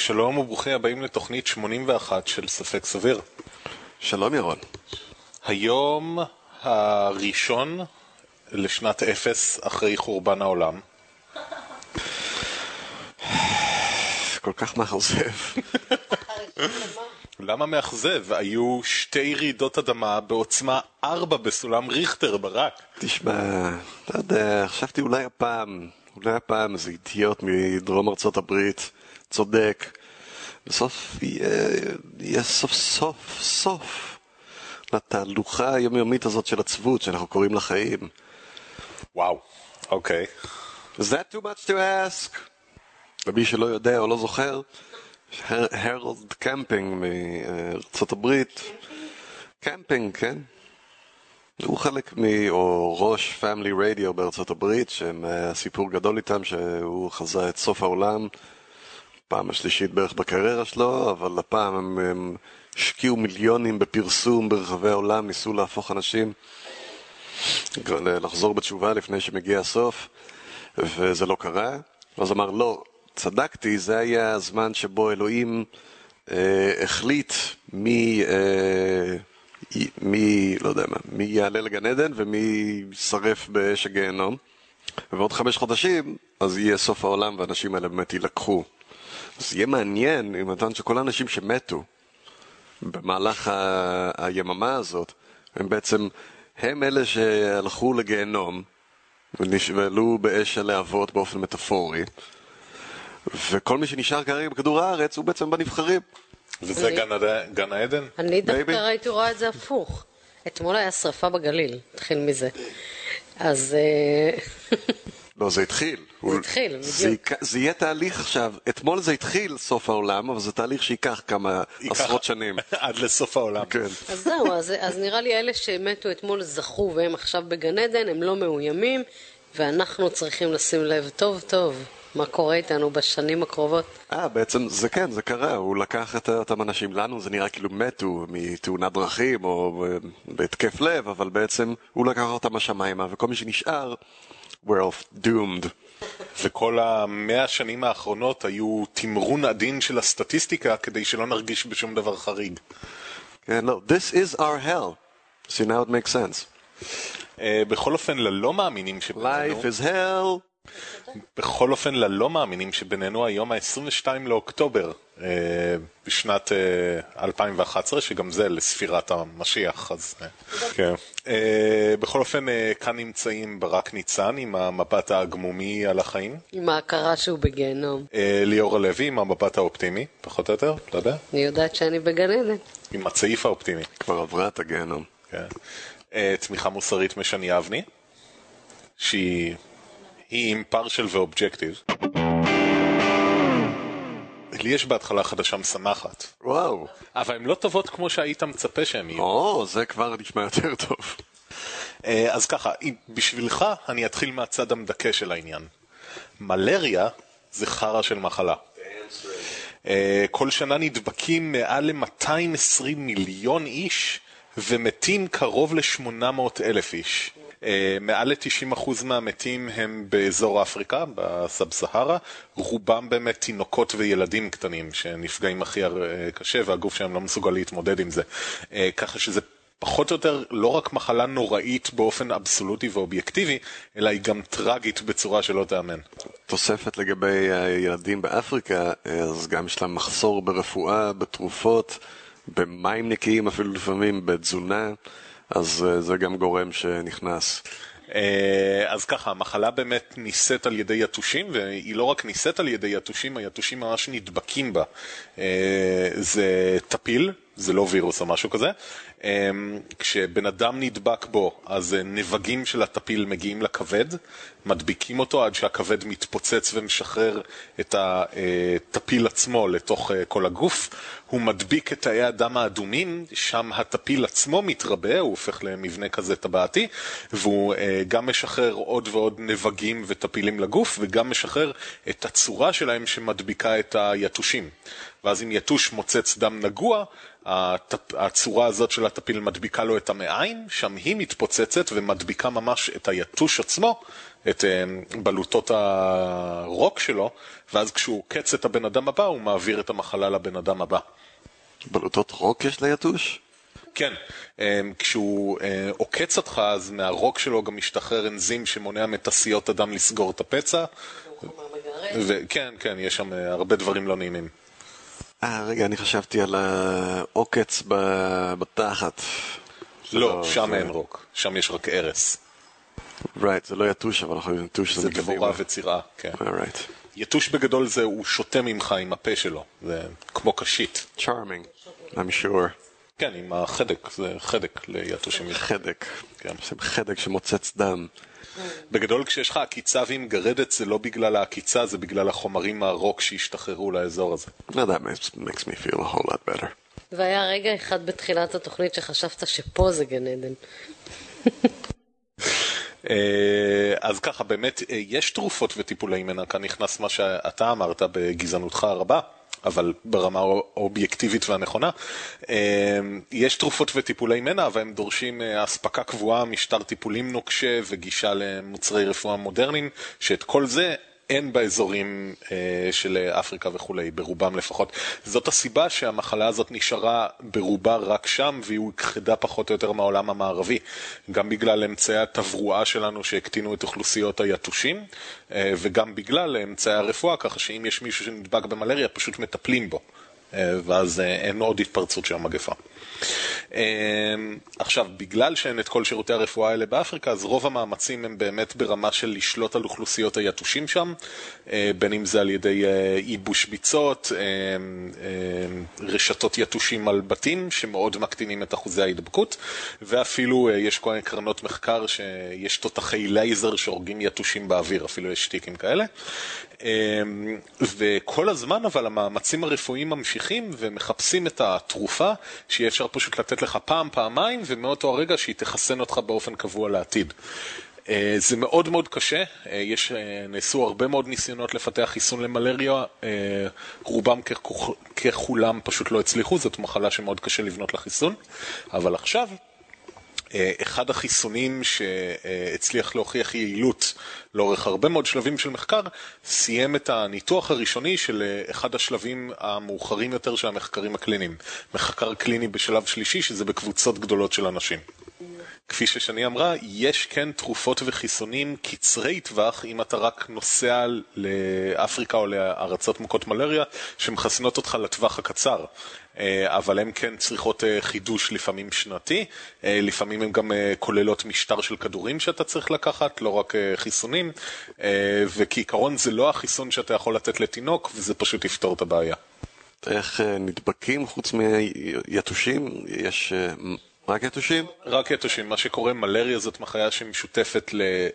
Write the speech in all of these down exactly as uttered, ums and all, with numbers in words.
שלום וברוכים הבאים לתוכנית שמונים ואחת של ספק סביר. שלום ירון. היום הראשון לשנת אפס אחרי חורבן העולם. כל כך מאכזב. למה מאכזב? היו שתי רעידות אדמה בעוצמה ארבע בסולם ריכטר ברק. תשמע, אתה יודע, חשבתי אולי הפעם, אולי הפעם איזה אידיוט מדרום ארצות הברית, צודק. בסוף יהיה, יהיה סוף סוף סוף לתהלוכה היומיומית הזאת של עצבות שאנחנו קוראים לחיים. וואו, אוקיי. Is that too much to ask? למי שלא יודע או לא זוכר, הרולד קמפינג מארצות הברית, קמפינג, כן? הוא חלק מ... או ראש פאמילי רדיו בארצות הברית, שהם סיפור גדול איתם, שהוא חזה את סוף העולם, פעם השלישית בערך בקריירה שלו, אבל הפעם הם, הם השקיעו מיליונים בפרסום ברחבי העולם, ניסו להפוך אנשים לחזור בתשובה לפני שמגיע הסוף, וזה לא קרה. אז אמר, לא, צדקתי, זה היה הזמן שבו אלוהים אה, החליט מי, אה, מי, לא יודע מה, מי יעלה לגן עדן ומי ישרף באש הגיהנום. ועוד חמש חודשים, אז יהיה סוף העולם ואנשים האלה באמת ילקחו. אז יהיה מעניין אם נתן שכל האנשים שמתו במהלך ה- היממה הזאת, הם בעצם, הם אלה שהלכו לגיהנום ונשבלו באש הלהבות באופן מטאפורי. וכל מי שנשאר כרגע בכדור הארץ הוא בעצם בנבחרים. וזה גן, הד... גן העדן? אני דווקא ראיתי רואה את זה הפוך. אתמול היה שריפה בגליל, התחיל מזה. אז... לא, זה התחיל. זה התחיל, זה, בדיוק. זה יהיה תהליך עכשיו, אתמול זה התחיל סוף העולם, אבל זה תהליך שיקח כמה עשרות שנים. עד לסוף העולם. כן. אז זהו, אז, אז נראה לי אלה שמתו אתמול זכו והם עכשיו בגן עדן, הם לא מאוימים, ואנחנו צריכים לשים לב טוב טוב מה קורה איתנו בשנים הקרובות. אה, בעצם זה כן, זה קרה, הוא לקח את אותם אנשים, לנו זה נראה כאילו מתו מתאונת דרכים או בהתקף לב, אבל בעצם הוא לקח אותם השמיימה, וכל מי שנשאר, we're all doomed. וכל המאה השנים האחרונות היו תמרון עדין של הסטטיסטיקה כדי שלא נרגיש בשום דבר חריג. כן, לא, this is our hell. See, now it makes sense. Uh, בכל אופן, ללא מאמינים שבינינו... Life is hell. בכל אופן, ללא מאמינים שבינינו, היום ה-עשרים ושניים לאוקטובר, uh, בשנת uh, אלפיים ואחת עשרה, שגם זה לספירת המשיח, אז... Uh, כן. Uh, בכל אופן, uh, כאן נמצאים ברק ניצן עם המבט הגמומי על החיים. עם ההכרה שהוא בגיהנום. Uh, ליאור הלוי עם המבט האופטימי, פחות או יותר, לא יודע? אני יודעת שאני בגן עדן. עם הצעיף האופטימי. כבר עברה את הגיהנום. כן. Uh, תמיכה מוסרית משני אבני, שהיא... היא impartial ואובג'קטיב. לי יש בהתחלה חדשה משמחת. וואו. אבל הן לא טובות כמו שהיית מצפה שהן יהיו. או, זה כבר נשמע יותר טוב. אז ככה, בשבילך אני אתחיל מהצד המדכא של העניין. מלריה זה חרא של מחלה. כל שנה נדבקים מעל ל-מאתיים ועשרים מיליון איש ומתים קרוב ל-שמונה מאות אלף איש. מעל ל-תשעים אחוז מהמתים הם באזור אפריקה, בסאב-סהרה, רובם באמת תינוקות וילדים קטנים שנפגעים הכי קשה והגוף שלהם לא מסוגל להתמודד עם זה. ככה שזה פחות או יותר לא רק מחלה נוראית באופן אבסולוטי ואובייקטיבי, אלא היא גם טרגית בצורה שלא תאמן. תוספת לגבי הילדים באפריקה, אז גם יש להם מחסור ברפואה, בתרופות, במים נקיים אפילו לפעמים, בתזונה, אז זה גם גורם שנכנס. אז ככה, המחלה באמת ניסית על ידי יתושים, והיא לא רק ניסית על ידי יתושים, היתושים ממש נדבקים בה. זה טפיל, זה לא וירוס או משהו כזה. כשבן אדם נדבק בו, אז נבגים של הטפיל מגיעים לכבד, מדביקים אותו עד שהכבד מתפוצץ ומשחרר את הטפיל עצמו לתוך כל הגוף. הוא מדביק את תאי הדם האדומים, שם הטפיל עצמו מתרבה, הוא הופך למבנה כזה טבעתי, והוא גם משחרר עוד ועוד נבגים וטפילים לגוף, וגם משחרר את הצורה שלהם שמדביקה את היתושים. ואז אם יתוש מוצץ דם נגוע, הצורה הזאת של הטפיל מדביקה לו את המעיים, שם היא מתפוצצת ומדביקה ממש את היתוש עצמו, את בלוטות הרוק שלו, ואז כשהוא קץ את הבן אדם הבא, הוא מעביר את המחלה לבן אדם הבא. בלוטות רוק יש ליתוש? כן, כשהוא עוקץ אותך, אז מהרוק שלו גם משתחרר אנזים שמונע מתעשיות אדם לסגור את הפצע. כן, כן, יש שם הרבה דברים לא נעימים. אה, רגע, אני חשבתי על העוקץ בתחת. לא, שם אין רוק, שם יש רק ארס. Right, זה לא יתוש, אבל אנחנו יתוש זה דבורה וצירה, כן. Right. יתוש בגדול זה, הוא שותה ממך עם הפה שלו, זה כמו קשית. Charming, I'm sure. כן, עם החדק, זה חדק ליתושים. חדק, כן. זה חדק שמוצץ דם. בגדול כשיש לך עקיצה ועם גרדת, זה לא בגלל העקיצה, זה בגלל החומרים מהרוק שהשתחררו לאזור הזה. No, that makes, makes me feel a whole lot better. והיה רגע אחד בתחילת התוכנית שחשבת שפה זה גן עדן. אז ככה, באמת, יש תרופות וטיפולי מנע, כאן נכנס מה שאתה אמרת בגזענותך הרבה, אבל ברמה האובייקטיבית והנכונה. יש תרופות וטיפולי מנע, אבל הם דורשים הספקה קבועה, משטר טיפולים נוקשה וגישה למוצרי רפואה מודרניים, שאת כל זה אין באזורים של אפריקה וכולי, ברובם לפחות. זאת הסיבה שהמחלה הזאת נשארה ברובה רק שם, והיא הוכחדה פחות או יותר מהעולם המערבי. גם בגלל אמצעי התברואה שלנו שהקטינו את אוכלוסיות היתושים, וגם בגלל אמצעי הרפואה, ככה שאם יש מישהו שנדבק במלריה, פשוט מטפלים בו. ואז אין עוד התפרצות של המגפה. עכשיו, בגלל שאין את כל שירותי הרפואה האלה באפריקה, אז רוב המאמצים הם באמת ברמה של לשלוט על אוכלוסיות היתושים שם, בין אם זה על ידי ייבוש ביצות, רשתות יתושים על בתים שמאוד מקטינים את אחוזי ההידבקות, ואפילו יש כל מיני קרנות מחקר שיש תותחי לייזר שהורגים יתושים באוויר, אפילו יש שטיקים כאלה. וכל הזמן אבל המאמצים הרפואיים ממשיכים ומחפשים את התרופה שיהיה אפשר פשוט לתת לך פעם, פעמיים, ומאותו הרגע שהיא תחסן אותך באופן קבוע לעתיד. זה מאוד מאוד קשה, יש, נעשו הרבה מאוד ניסיונות לפתח חיסון למלריה, רובם ככולם פשוט לא הצליחו, זאת מחלה שמאוד קשה לבנות לחיסון, אבל עכשיו אחד החיסונים שהצליח להוכיח יעילות לאורך הרבה מאוד שלבים של מחקר, סיים את הניתוח הראשוני של אחד השלבים המאוחרים יותר של המחקרים הקליניים. מחקר קליני בשלב שלישי, שזה בקבוצות גדולות של אנשים. כפי ששני אמרה, יש כן תרופות וחיסונים קצרי טווח, אם אתה רק נוסע לאפריקה או לארצות מוכות מלריה, שמחסנות אותך לטווח הקצר. אבל הן כן צריכות חידוש לפעמים שנתי, לפעמים הן גם כוללות משטר של כדורים שאתה צריך לקחת, לא רק חיסונים, וכעיקרון זה לא החיסון שאתה יכול לתת לתינוק, וזה פשוט יפתור את הבעיה. איך נדבקים חוץ מיתושים? יש רק יתושים? רק יתושים. מה שקורה, מלריה זאת מחיה שמשותפת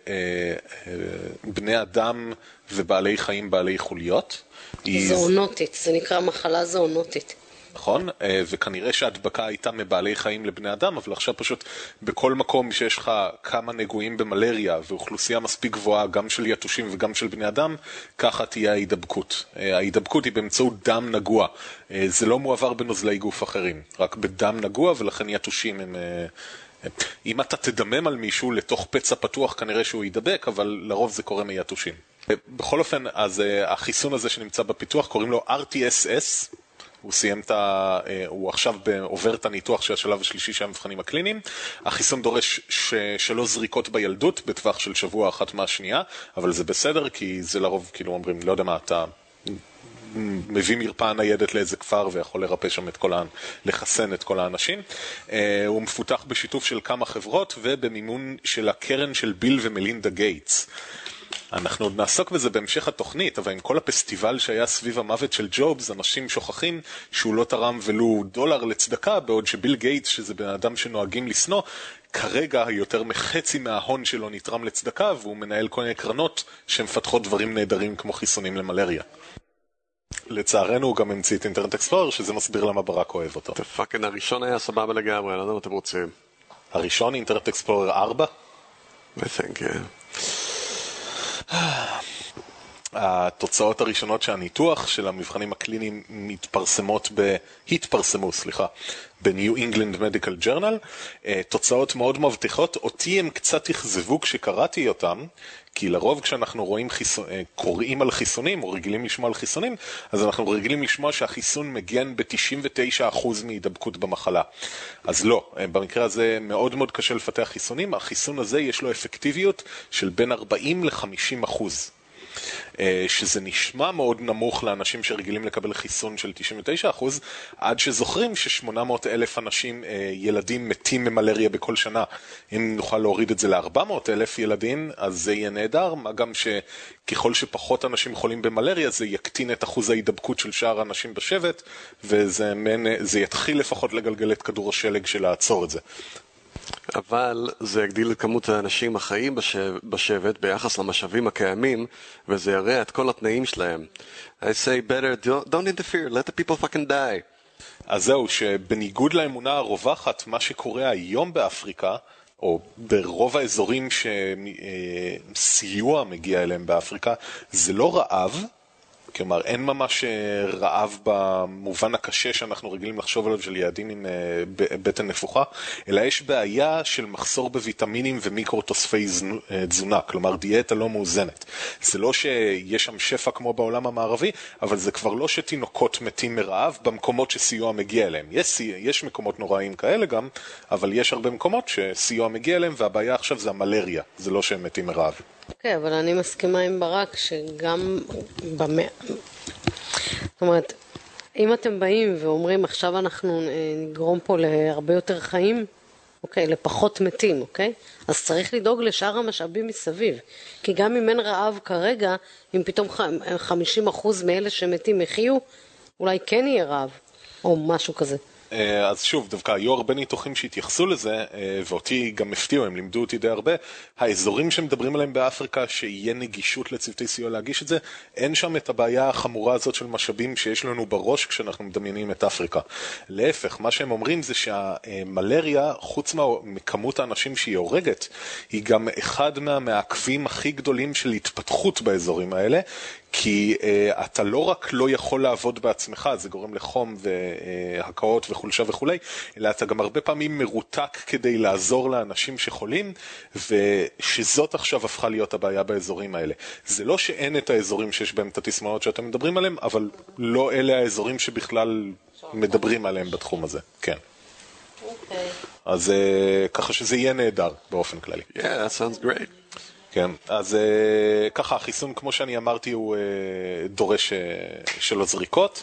לבני אדם ובעלי חיים, בעלי חוליות. זואונוטית, זה נקרא מחלה זואונוטית. נכון, וכנראה שההדבקה הייתה מבעלי חיים לבני אדם, אבל עכשיו פשוט בכל מקום שיש לך כמה נגועים במלריה ואוכלוסייה מספיק גבוהה גם של יתושים וגם של בני אדם, ככה תהיה ההידבקות. ההידבקות היא באמצעות דם נגוע, זה לא מועבר בנוזלי גוף אחרים, רק בדם נגוע, ולכן יתושים הם... אם אתה תדמם על מישהו לתוך פצע פתוח כנראה שהוא יידבק, אבל לרוב זה קורה מיתושים. בכל אופן, אז החיסון הזה שנמצא בפיתוח קוראים לו אר טי אס אס, הוא סיים את ה... הוא עכשיו עובר את הניתוח של השלב השלישי של המבחנים הקליניים. החיסון דורש ש... שלוש זריקות בילדות בטווח של שבוע אחת מהשנייה, אבל זה בסדר, כי זה לרוב, כאילו אומרים, לא יודע מה, אתה מביא מרפאה ניידת לאיזה כפר ויכול לרפא שם את כל ה... לחסן את כל האנשים. הוא מפותח בשיתוף של כמה חברות ובמימון של הקרן של ביל ומלינדה גייטס. אנחנו עוד נעסוק בזה בהמשך התוכנית, אבל עם כל הפסטיבל שהיה סביב המוות של ג'ובס, אנשים שוכחים שהוא לא תרם ולו דולר לצדקה, בעוד שביל גייטס, שזה בן אדם שנוהגים לסנוע, כרגע יותר מחצי מההון שלו נתרם לצדקה, והוא מנהל כל מיני קרנות שמפתחות דברים נהדרים כמו חיסונים למלריה. לצערנו הוא גם המציא את אינטרנט אקספלורר, שזה מסביר למה ברק אוהב אותו. הפאקינג הראשון היה סבבה לגמרי, לא יודע מה אתם רוצים. הראשון, אינטרנט אקספלורר ארבע? I think, yeah. התוצאות הראשונות של הניתוח של המבחנים הקליניים מתפרסמות, ב... התפרסמו, סליחה, ב-New England Medical Journal. תוצאות מאוד מבטיחות, אותי הם קצת הכזבו כשקראתי אותם, כי לרוב כשאנחנו רואים חיסון, קוראים על חיסונים או רגילים לשמוע על חיסונים, אז אנחנו רגילים לשמוע שהחיסון מגן ב-תשעים ותשעה אחוז מהידבקות במחלה. אז לא, במקרה הזה מאוד מאוד קשה לפתח חיסונים, החיסון הזה יש לו אפקטיביות של בין ארבעים ל-חמישים אחוז. שזה נשמע מאוד נמוך לאנשים שרגילים לקבל חיסון של תשעים ותשעה אחוז, עד שזוכרים ש-שמונה מאות אלף אנשים, ילדים מתים ממלריה בכל שנה. אם נוכל להוריד את זה ל-ארבע מאות אלף ילדים, אז זה יהיה נהדר, מה גם שככל שפחות אנשים חולים במלריה, זה יקטין את אחוז ההידבקות של שאר האנשים בשבט, וזה זה יתחיל לפחות לגלגל את כדור השלג של לעצור את זה. אבל זה יגדיל את כמות האנשים החיים בשבט ביחס למשאבים הקיימים, וזה יראה את כל התנאים שלהם. I say better, don't, don't interfere, let the people fucking die. אז זהו, שבניגוד לאמונה הרווחת, מה שקורה היום באפריקה, או ברוב האזורים שסיוע מגיע אליהם באפריקה, זה לא רעב, כלומר, אין ממש רעב במובן הקשה שאנחנו רגילים לחשוב עליו של ילדים עם בטן נפוחה, אלא יש בעיה של מחסור בוויטמינים ומיקרותוספי תזונה, כלומר דיאטה לא מאוזנת. זה לא שיש שם שפע כמו בעולם המערבי, אבל זה כבר לא שתינוקות מתים מרעב במקומות שסיוע מגיע אליהם. יש, יש מקומות נוראים כאלה גם, אבל יש הרבה מקומות שסיוע מגיע אליהם, והבעיה עכשיו זה המלריה, זה לא שהם מתים מרעב. אוקיי, אבל אני מסכימה עם ברק שגם במאה... זאת אומרת, אם אתם באים ואומרים עכשיו אנחנו נגרום פה להרבה יותר חיים, אוקיי, לפחות מתים, אוקיי? אז צריך לדאוג לשאר המשאבים מסביב. כי גם אם אין רעב כרגע, אם פתאום חמישים אחוז מאלה שמתים יחיו, אולי כן יהיה רעב, או משהו כזה. אז שוב, דווקא היו הרבה ניתוחים שהתייחסו לזה, ואותי גם הפתיעו, הם לימדו אותי די הרבה, האזורים שמדברים עליהם באפריקה, שיהיה נגישות לצוותי סיוע להגיש את זה, אין שם את הבעיה החמורה הזאת של משאבים שיש לנו בראש כשאנחנו מדמיינים את אפריקה. להפך, מה שהם אומרים זה שהמלריה, חוץ מכמות האנשים שהיא הורגת, היא גם אחד מהמעכבים הכי גדולים של התפתחות באזורים האלה, כי uh, אתה לא רק לא יכול לעבוד בעצמך, זה גורם לחום והקאות וחולשה וכולי, אלא אתה גם הרבה פעמים מרותק כדי לעזור לאנשים שחולים, ושזאת עכשיו הפכה להיות הבעיה באזורים האלה. זה לא שאין את האזורים שיש בהם את התסמונות שאתם מדברים עליהם, אבל לא אלה האזורים שבכלל מדברים עליהם בתחום הזה. כן. אוקיי. אז uh, ככה שזה יהיה נהדר באופן כללי. Yeah, that sounds great. כן, אז ככה החיסון כמו שאני אמרתי הוא דורש שלו זריקות,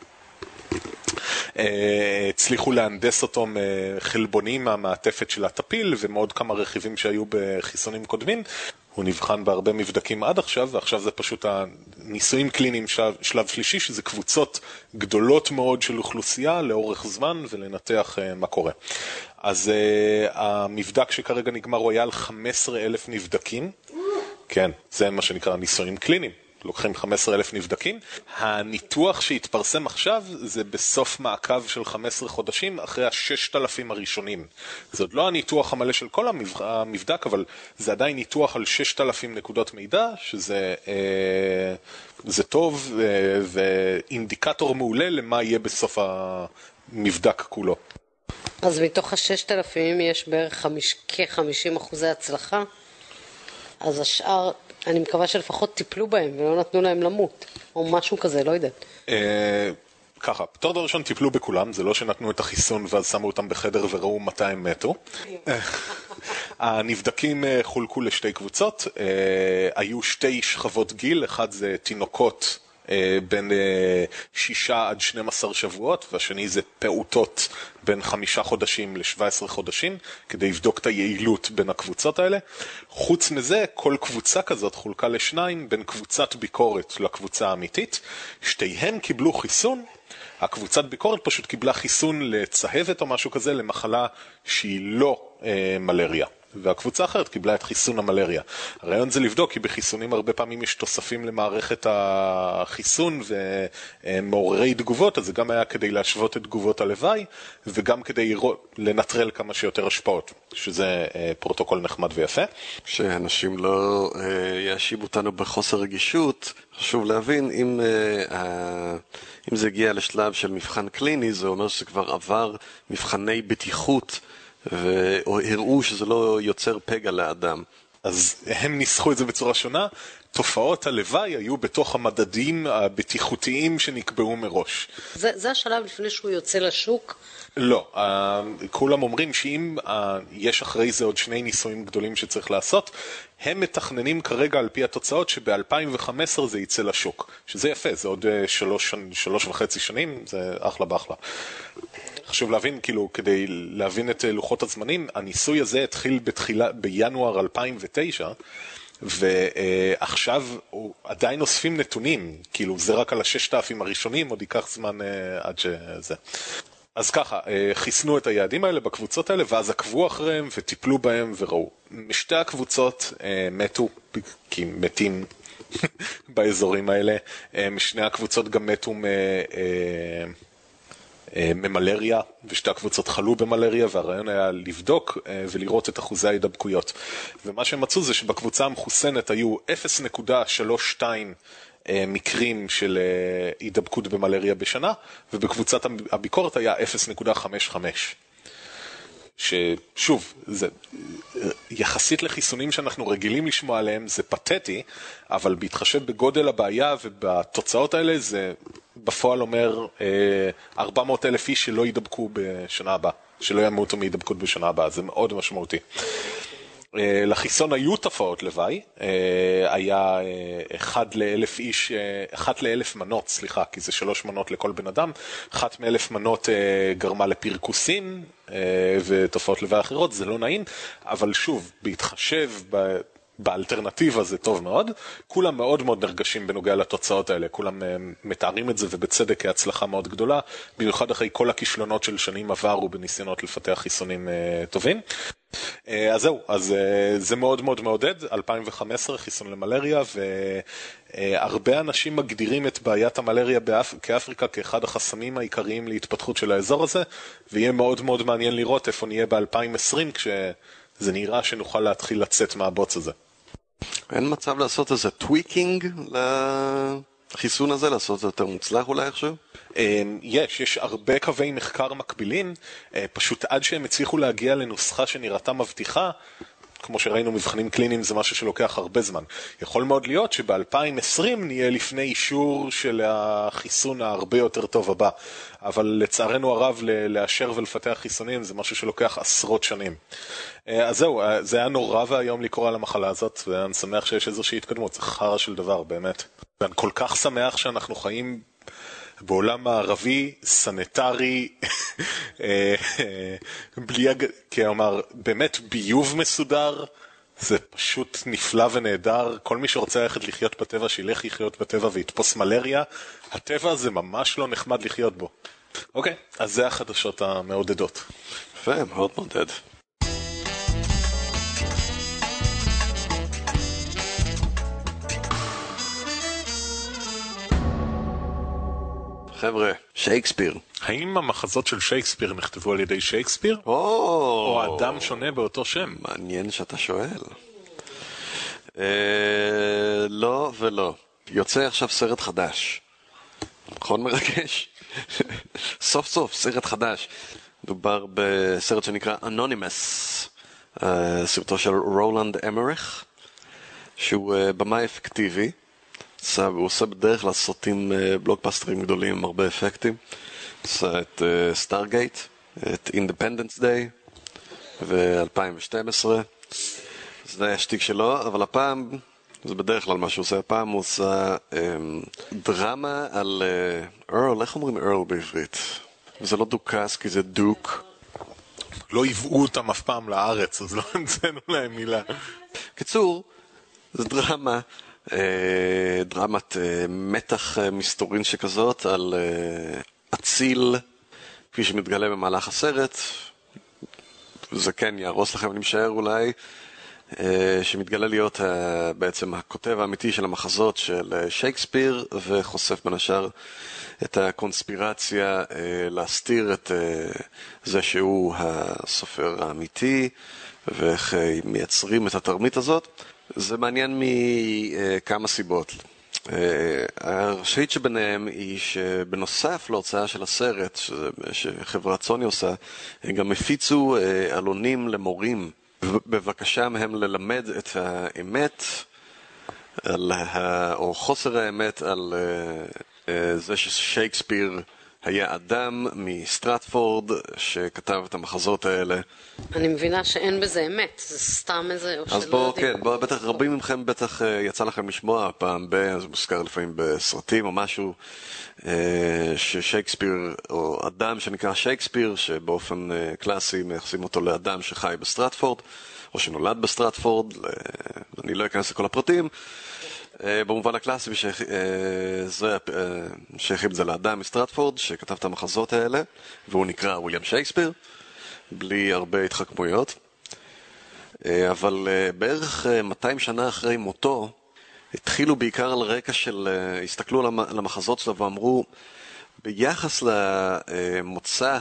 הצליחו להנדס אותו חלבונים מהמעטפת של הטפיל ומאוד כמה רכיבים שהיו בחיסונים קודמים, הוא נבחן בהרבה מבדקים עד עכשיו, ועכשיו זה פשוט הניסויים קליניים שלב, שלב שלישי, שזה קבוצות גדולות מאוד של אוכלוסייה לאורך זמן ולנתח מה קורה. אז uh, המבדק שכרגע נגמר הוא היה על חמישה עשר אלף נבדקים, כן, זה מה שנקרא ניסויים קליניים. לוקחים חמישה עשר אלף נבדקים. הניתוח שהתפרסם עכשיו זה בסוף מעקב של חמישה עשר חודשים אחרי ה-ששת אלפים הראשונים. זה עוד לא הניתוח המלא של כל המבדק, אבל זה עדיין ניתוח על ששת אלפים נקודות מידע, שזה אה, זה טוב אה, ואינדיקטור מעולה למה יהיה בסוף המבדק כולו. אז מתוך ה-ששת אלפים יש בערך כ-חמישים אחוזי הצלחה, אז השאר... אני מקווה שלפחות טיפלו בהם ולא נתנו להם למות, או משהו כזה, לא יודעת. ככה, בתור דבר ראשון טיפלו בכולם, זה לא שנתנו את החיסון ואז שמו אותם בחדר וראו מתי הם מתו. הנבדקים חולקו לשתי קבוצות, היו שתי שכבות גיל, אחד זה תינוקות בין שישה עד שנים עשר שבועות, והשני זה פעוטות בין חמישה חודשים ל-שבעה עשר חודשים, כדי לבדוק את היעילות בין הקבוצות האלה. חוץ מזה, כל קבוצה כזאת חולקה לשניים, בין קבוצת ביקורת לקבוצה האמיתית. שתיהם קיבלו חיסון, הקבוצת ביקורת פשוט קיבלה חיסון לצהבת או משהו כזה, למחלה שהיא לא אה, מלריה. והקבוצה האחרת קיבלה את חיסון המלריה. הרעיון זה לבדוק, כי בחיסונים הרבה פעמים יש תוספים למערכת החיסון ומעוררי תגובות, אז זה גם היה כדי להשוות את תגובות הלוואי, וגם כדי לנטרל כמה שיותר השפעות, שזה פרוטוקול נחמד ויפה. שאנשים לא יאשימו אותנו בחוסר רגישות, חשוב להבין, אם, אם זה הגיע לשלב של מבחן קליני, זה אומר שזה כבר עבר מבחני בטיחות, והראו שזה לא יוצר פגע לאדם. אז הם ניסחו את זה בצורה שונה, תופעות הלוואי היו בתוך המדדים הבטיחותיים שנקבעו מראש. זה, זה השלב לפני שהוא יוצא לשוק? לא, כולם אומרים שאם יש אחרי זה עוד שני ניסויים גדולים שצריך לעשות, הם מתכננים כרגע על פי התוצאות שב-אלפיים וחמש עשרה זה יצא לשוק, שזה יפה, זה עוד שלוש, שלוש וחצי שנים, זה אחלה באחלה. חשוב להבין, כאילו, כדי להבין את לוחות הזמנים, הניסוי הזה התחיל בתחילה, בינואר אלפיים ותשע, ועכשיו עדיין אוספים נתונים, כאילו זה רק על הששת אלפים הראשונים, עוד ייקח זמן עד שזה. אז ככה, חיסנו את היעדים האלה בקבוצות האלה, ואז עקבו אחריהם וטיפלו בהם וראו. משתי הקבוצות מתו, כי מתים באזורים האלה, משני הקבוצות גם מתו מ... ממלריה, ושתי הקבוצות חלו במלריה, והרעיון היה לבדוק ולראות את אחוזי ההידבקויות. ומה שהם מצאו זה שבקבוצה המחוסנת היו אפס נקודה שלושים ושתיים מקרים של הידבקות במלריה בשנה, ובקבוצת הביקורת היה אפס נקודה חמישים וחמש. ששוב, זה, יחסית לחיסונים שאנחנו רגילים לשמוע עליהם, זה פתטי, אבל בהתחשב בגודל הבעיה ובתוצאות האלה, זה בפועל אומר ארבע מאות אלף איש שלא ידבקו בשנה הבאה, שלא ימותו מהידבקות בשנה הבאה, זה מאוד משמעותי. לחיסון היו תופעות לוואי, היה אחד לאלף איש, אחת לאלף מנות, סליחה, כי זה שלוש מנות לכל בן אדם, אחת מאלף מנות גרמה לפרקוסים ותופעות לוואי אחרות, זה לא נעים, אבל שוב, בהתחשב ב... באלטרנטיבה זה טוב מאוד, כולם מאוד מאוד נרגשים בנוגע לתוצאות האלה, כולם מתארים את זה ובצדק כהצלחה מאוד גדולה, במיוחד אחרי כל הכישלונות של שנים עברו בניסיונות לפתח חיסונים טובים. אז זהו, אז זה מאוד מאוד מעודד, אלפיים וחמש עשרה חיסון למלריה, והרבה אנשים מגדירים את בעיית המלריה כאפריקה כאחד החסמים העיקריים להתפתחות של האזור הזה, ויהיה מאוד מאוד מעניין לראות איפה נהיה ב-אלפיים ועשרים כשזה נראה שנוכל להתחיל לצאת מהבוץ הזה. אין מצב לעשות איזה טוויקינג לחיסון הזה, לעשות זה יותר מוצלח אולי איכשהו? יש, יש הרבה קווי מחקר מקבילים, פשוט עד שהם הצליחו להגיע לנוסחה שנראתה מבטיחה, כמו שראינו מבחנים קליניים זה משהו שלוקח הרבה זמן. יכול מאוד להיות שב-אלפיים ועשרים נהיה לפני אישור של החיסון הרבה יותר טוב הבא, אבל לצערנו הרב לאשר ולפתח חיסונים זה משהו שלוקח עשרות שנים. אז זהו, זה היה נורא והיום לקרוא על המחלה הזאת, ואני שמח שיש איזושהי התקדמות, זה חרא של דבר באמת. ואני כל כך שמח שאנחנו חיים בעולם מערבי, סניטרי, בלי, כלומר, באמת ביוב מסודר, זה פשוט נפלא ונהדר. כל מי שרוצה ללכת לחיות בטבע, שילך לחיות בטבע ויתפוס מלריה. הטבע זה ממש לא נחמד לחיות בו. אוקיי, אז זה החדשות המעודדות. יפה, מאוד מעודד. חבר'ה, שייקספיר. האם המחזות של שייקספיר נכתבו על ידי שייקספיר? או, או אדם שונה באותו שם? מעניין שאתה שואל. אה, לא ולא. יוצא עכשיו סרט חדש. נכון מרגש? סוף סוף, סרט חדש. מדובר בסרט שנקרא Anonymous. סרטו של רולנד אמריך, שהוא במאי אפקטיבי. הוא עושה בדרך כלל סרטים בלוקבאסטרים גדולים עם הרבה אפקטים. עושה את סטארגייט, את אינדיפנדנס דיי ו-אלפיים ושתים עשרה. זה השתיק שלו, אבל הפעם, זה בדרך כלל מה שהוא עושה, הפעם הוא עושה אמ, דרמה על ארל, איך אומרים ארל בעברית? זה לא דוקס כי זה דוק. לא יבאו אותם אף פעם לארץ, אז לא המצאנו להם מילה. קיצור, זה דרמה, אה, דרמת אה, מתח אה, מסתורין שכזאת על אה, אציל, כפי שמתגלה במהלך הסרט, זה כן יהרוס לכם, אני משער אולי, שמתגלה להיות בעצם הכותב האמיתי של המחזות של שייקספיר, וחושף בין השאר את הקונספירציה להסתיר את זה שהוא הסופר האמיתי, ואיך מייצרים את התרמית הזאת. זה מעניין מכמה סיבות. הראשית שביניהם היא שבנוסף להוצאה של הסרט שחברת סוני עושה, הם גם הפיצו עלונים למורים בבקשה מהם ללמד את האמת על ה... או חוסר האמת על זה ששייקספיר היה אדם מסטרטפורד שכתב את המחזות האלה. אני מבינה שאין בזה אמת, זה סתם איזה... אז בואו, כן, בואו, בטח רבים מכם בטח יצא לכם לשמוע פעם ב... זה מוזכר לפעמים בסרטים או משהו, ששייקספיר, או אדם שנקרא שייקספיר, שבאופן קלאסי מייחסים אותו לאדם שחי בסטרטפורד, או שנולד בסטרטפורד, אני לא אכנס לכל הפרטים, במובן הקלאסי שייכים את זה לאדם מסטרטפורד שכתב את המחזות האלה, והוא נקרא וויליאם שייקספיר, בלי הרבה התחכמויות. אבל בערך מאתיים שנה אחרי מותו התחילו בעיקר על רקע של, הסתכלו על המחזות שלו ואמרו, ביחס למוצא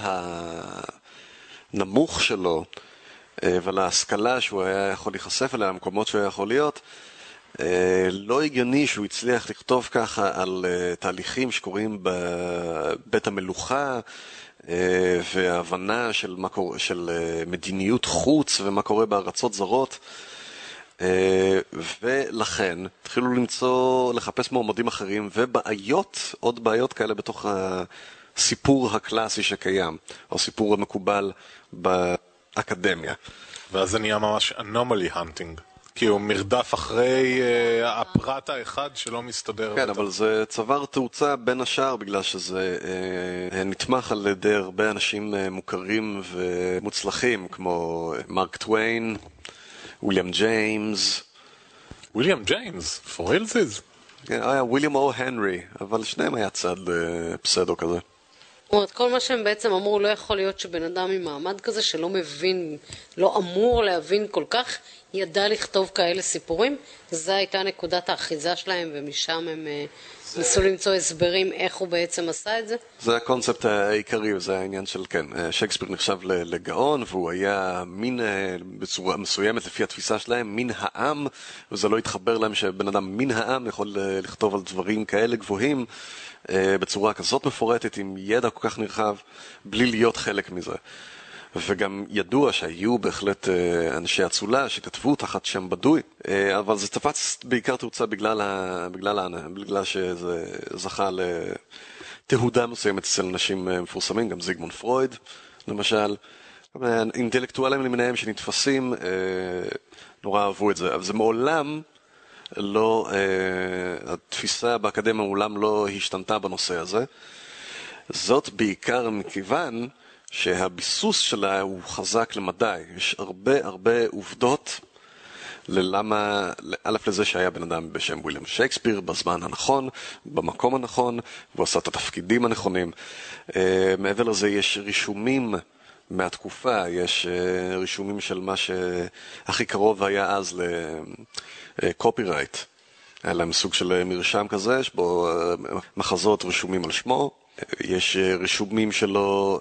הנמוך שלו ולהשכלה שהוא היה יכול להיחשף אליה, המקומות שהוא היה יכול להיות, לא הגיוני שהוא הצליח לכתוב ככה על תהליכים שקורים בבית המלוכה, והבנה של, מה קורה, של מדיניות חוץ ומה קורה בארצות זרות, ולכן התחילו למצוא, לחפש מועמדים אחרים ובעיות, עוד בעיות כאלה בתוך הסיפור הקלאסי שקיים, או סיפור המקובל באקדמיה. ואז זה נהיה ממש anomaly hunting. כי הוא מרדף אחרי uh, הפרט האחד שלא מסתדר. כן, אבל זה צבר תאוצה בין השאר, בגלל שזה uh, נתמך על ידי הרבה אנשים uh, מוכרים ומוצלחים, כמו מרק טוויין, וויליאם ג'יימס. וויליאם ג'יימס? for real this? כן, היה וויליאם או הנרי, אבל שניהם היה צד uh, פסדו כזה. זאת אומרת, כל מה שהם בעצם אמרו, לא יכול להיות שבן אדם עם מעמד כזה שלא מבין, לא אמור להבין כל כך, ידע לכתוב כאלה סיפורים. זו הייתה נקודת האחיזה שלהם, ומשם הם זה... ניסו למצוא הסברים איך הוא בעצם עשה את זה. זה הקונספט העיקרי, וזה העניין של, כן, שייקספיר נחשב לגאון, והוא היה מין, בצורה מסוימת לפי התפיסה שלהם, מין העם, וזה לא התחבר להם שבן אדם מין העם יכול לכתוב על דברים כאלה גבוהים, בצורה כזאת מפורטת, עם ידע כל כך נרחב, בלי להיות חלק מזה. וגם ידוע שהיו בהחלט אנשי אצולה שכתבו תחת שם בדוי, אבל זה תפץ בעיקר תאוצה בגלל, ה... בגלל, ה... בגלל שזה זכה לתהודה מסוימת אצל אנשים מפורסמים, גם זיגמונד פרויד למשל, אינטלקטואלים למיניהם שנתפסים נורא אהבו את זה, אבל זה מעולם לא, התפיסה באקדמיה מעולם לא השתנתה בנושא הזה, זאת בעיקר מכיוון שהביסוס שלה הוא חזק למדי. יש הרבה הרבה עובדות ללמה, א' לזה שהיה בן אדם בשם וויליאם שייקספיר בזמן הנכון, במקום הנכון, והוא עשה את התפקידים הנכונים. מעבר לזה יש רישומים מהתקופה, יש רישומים של מה שהכי קרוב היה אז לקופירייט. היה להם סוג של מרשם כזה, שבו מחזות רשומים על שמו. יש רישומים שלו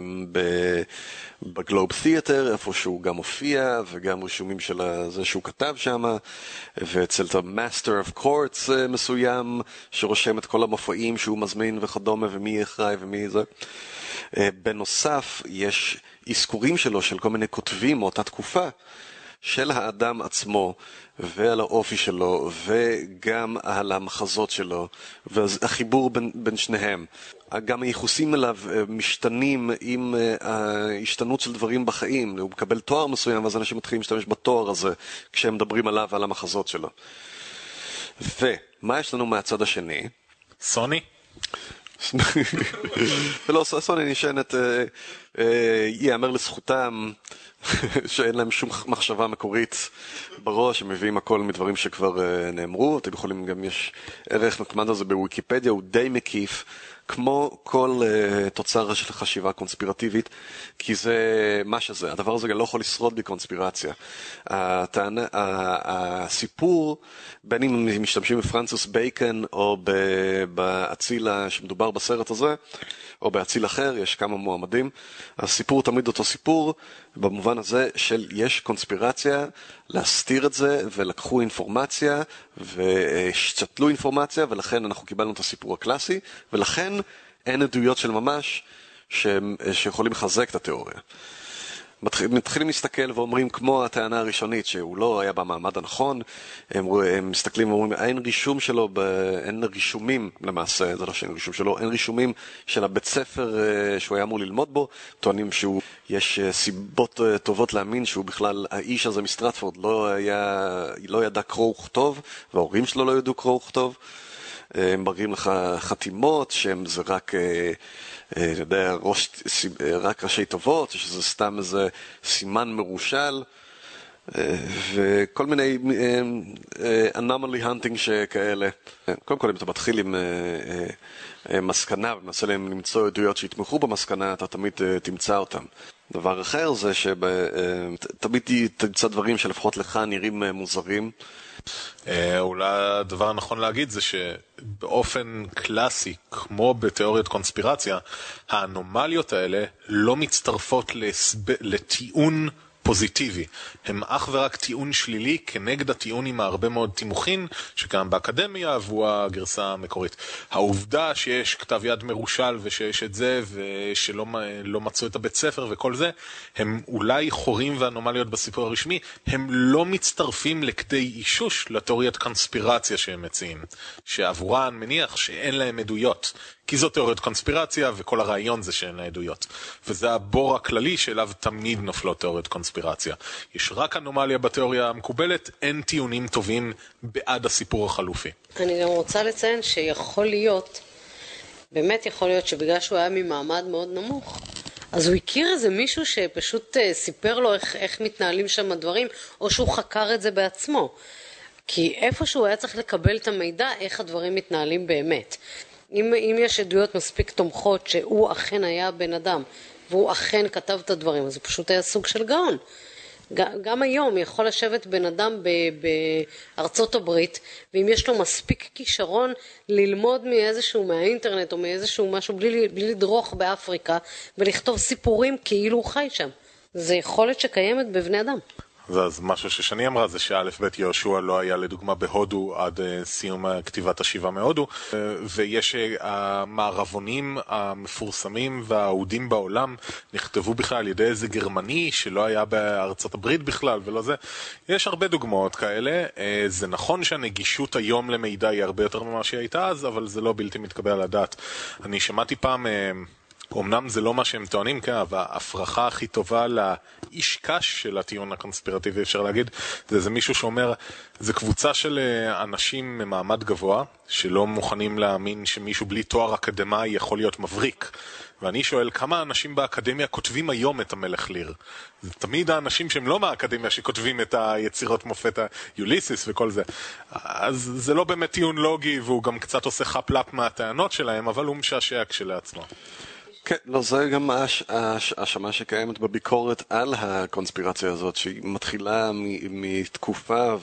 בגלוב תיאטר, איפה שהוא גם הופיע, וגם רישומים של זה שהוא כתב שם, ואצל את המאסטר אוף קורטס מסוים, שרושם את כל המופעים שהוא מזמין וכדומה, ומי אחראי ומי זה. בנוסף, יש אזכורים שלו, של כל מיני כותבים מאותה תקופה, של האדם עצמו, ועל האופי שלו, וגם על המחזות שלו, והחיבור בין, בין שניהם. גם היחוסים אליו משתנים עם ההשתנות של דברים בחיים. הוא מקבל תואר מסוים, ואז אנשים מתחילים להשתמש בתואר הזה, כשהם מדברים עליו ועל המחזות שלו. ומה יש לנו מהצד השני? סוני? ולא, סוני נשענת, יאמר לזכותם, שאין להם שום מחשבה מקורית בראש, הם מביאים הכל מדברים שכבר נאמרו. אתם יכולים, גם יש ערך נקמן הזה בוויקיפדיה, הוא די מקיף, כמו כל uh, תוצר של חשיבה קונספירטיבית, כי זה מה שזה, הדבר הזה גם לא יכול לשרוד בקונספירציה. הטענה, הסיפור, בין אם משתמשים בפרנסיס בייקון או באציל שמדובר בסרט הזה, או באציל אחר, יש כמה מועמדים, הסיפור תמיד אותו סיפור, במובן הזה של יש קונספירציה, להסתיר את זה, ולקחו אינפורמציה, ושתלו אינפורמציה, ולכן אנחנו קיבלנו את הסיפור הקלאסי, ולכן אין עדויות של ממש שיכולים לחזק את התיאוריה. מתחילים להסתכל ואומרים, כמו הטענה הראשונית, שהוא לא היה במעמד הנכון, הם, הם מסתכלים ואומרים, אין רישום שלו, אין רישומים למעשה, זה לא שאין רישום שלו, אין רישומים של הבית ספר שהוא היה אמור ללמוד בו, טוענים שהוא, יש סיבות טובות להאמין שהוא בכלל, האיש הזה מסטרטפורד לא היה, לא ידע קרוא וכתוב, וההורים שלו לא ידעו קרוא וכתוב, הם מראים לך חתימות, שהם זה רק... אני יודע, ראש, רק ראשי טובות, שזה סתם איזה סימן מרושל, וכל מיני anomaly hunting שכאלה. קודם כל, אם אתה מתחיל עם מסקנה, ומנסה להם למצוא עדויות שיתמכו במסקנה, אתה תמיד תמצא אותם. דבר אחר זה שתמיד תמצא דברים שלפחות לך נראים מוזרים. אולי הדבר הנכון להגיד זה שבאופן קלאסי, כמו בתיאוריות קונספירציה, האנומליות האלה לא מצטרפות לטיעון פוזיטיבי. הם אך ורק טיעון שלילי כנגד הטיעון עם הרבה מאוד תימוכין שקיים באקדמיה והוא הגרסה המקורית. העובדה שיש כתב יד מרושל ושיש את זה ושלא לא מצאו את הבית ספר וכל זה, הם אולי חורים ואנומליות בסיפור הרשמי, הם לא מצטרפים לכדי אישוש לתיאוריית קונספירציה שהם מציעים, שעבורן מניח שאין להם עדויות. כי זו תיאוריות קונספירציה, וכל הרעיון זה שאין לה עדויות. וזה הבור הכללי שאליו תמיד נופלות תיאוריות קונספירציה. יש רק אנומליה בתיאוריה המקובלת, אין טיעונים טובים בעד הסיפור החלופי. אני גם רוצה לציין שיכול להיות, באמת יכול להיות שבגלל שהוא היה ממעמד מאוד נמוך, אז הוא הכיר איזה מישהו שפשוט סיפר לו איך, איך מתנהלים שם הדברים, או שהוא חקר את זה בעצמו. כי איפה שהוא היה צריך לקבל את המידע, איך הדברים מתנהלים באמת. אם, אם יש עדויות מספיק תומכות שהוא אכן היה בן אדם והוא אכן כתב את הדברים, אז הוא פשוט היה סוג של גאון. גם היום יכול לשבת בן אדם בארצות הברית, ואם יש לו מספיק כישרון ללמוד מאיזשהו מהאינטרנט או מאיזשהו משהו בלי, בלי לדרוך באפריקה ולכתוב סיפורים כאילו הוא חי שם. זה יכולת שקיימת בבני אדם. אז משהו ששני אמרה זה שא' ב' יהושע לא היה לדוגמה בהודו עד סיום כתיבת השיבה מהודו, ויש המערבונים המפורסמים והאהודים בעולם נכתבו בכלל על ידי איזה גרמני שלא היה בארצות הברית בכלל ולא זה. יש הרבה דוגמאות כאלה. זה נכון שהנגישות היום למידע היא הרבה יותר ממה שהיא הייתה אז, אבל זה לא בלתי מתקבל על הדעת. אני שמעתי פעם... אמנם זה לא מה שהם טוענים, כן, אבל ההפרחה הכי טובה לאיש קש של הטיעון הקונספירטיבי, אפשר להגיד, זה איזה מישהו שאומר, זה קבוצה של אנשים ממעמד גבוה, שלא מוכנים להאמין שמישהו בלי תואר אקדמי יכול להיות מבריק. ואני שואל, כמה אנשים באקדמיה כותבים היום את המלך ליר? זה תמיד האנשים שהם לא מהאקדמיה שכותבים את היצירות מופת היוליסיס וכל זה. אז זה לא באמת טיעון לוגי, והוא גם קצת עושה חפלפ מהטענות שלהם, אבל הוא משעשע כשלעצמו. כן, לא, זה גם האשמה שקיימת בביקורת על הקונספירציה הזאת, שהיא מתחילה מתקופה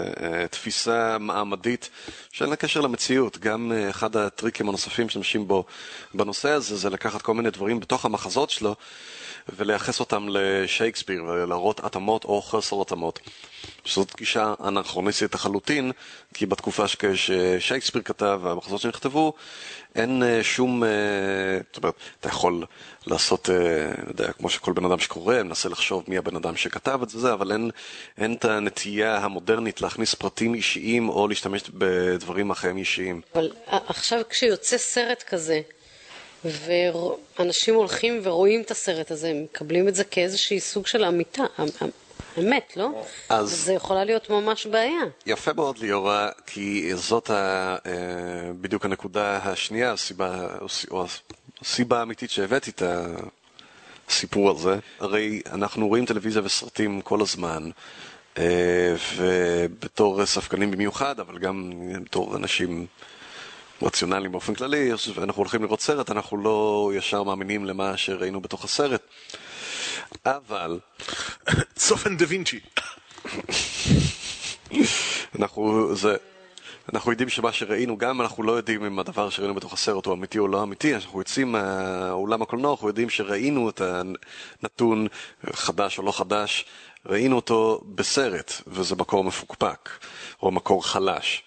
ותפיסה מעמדית שאין לה קשר למציאות. גם אחד הטריקים הנוספים שמשתמשים בו בנושא הזה, זה לקחת כל מיני דברים בתוך המחזות שלו, ולייחס אותם לשייקספיר, ולהראות התאמות או חסר התאמות. שזאת גישה אנכרוניסטית לחלוטין, כי בתקופה ששייקספיר כתב והמחזות שנכתבו, אין שום, זאת אומרת, אתה יכול לעשות, אני יודע, כמו שכל בן אדם שקורא, מנסה לחשוב מי הבן אדם שכתב את זה, אבל אין, אין את הנטייה המודרנית להכניס פרטים אישיים או להשתמש בדברים אחרים אישיים. אבל עכשיו כשיוצא סרט כזה, ואנשים הולכים ורואים את הסרט הזה, הם מקבלים את זה כאיזושהי סוג של אמיתה, אמת, לא? אז זה יכולה להיות ממש בעיה. יפה מאוד ליאורה, כי זאת ה, בדיוק הנקודה השנייה, הסיבה, או הסיבה האמיתית שהבאתי את הסיפור הזה. הרי אנחנו רואים טלוויזיה וסרטים כל הזמן, ובתור ספקנים במיוחד, אבל גם בתור אנשים רציונליים באופן כללי, אנחנו הולכים לראות סרט, אנחנו לא ישר מאמינים למה שראינו בתוך הסרט. אבל... צופן דה וינצ'י. אנחנו, זה... אנחנו יודעים שמה שראינו, גם אנחנו לא יודעים אם הדבר שראינו בתוך הסרט הוא אמיתי או לא אמיתי, אנחנו יוצאים מהאולם הקולנוע, אנחנו יודעים שראינו את הנתון חדש או לא חדש, ראינו אותו בסרט, וזה מקור מפוקפק, או מקור חלש.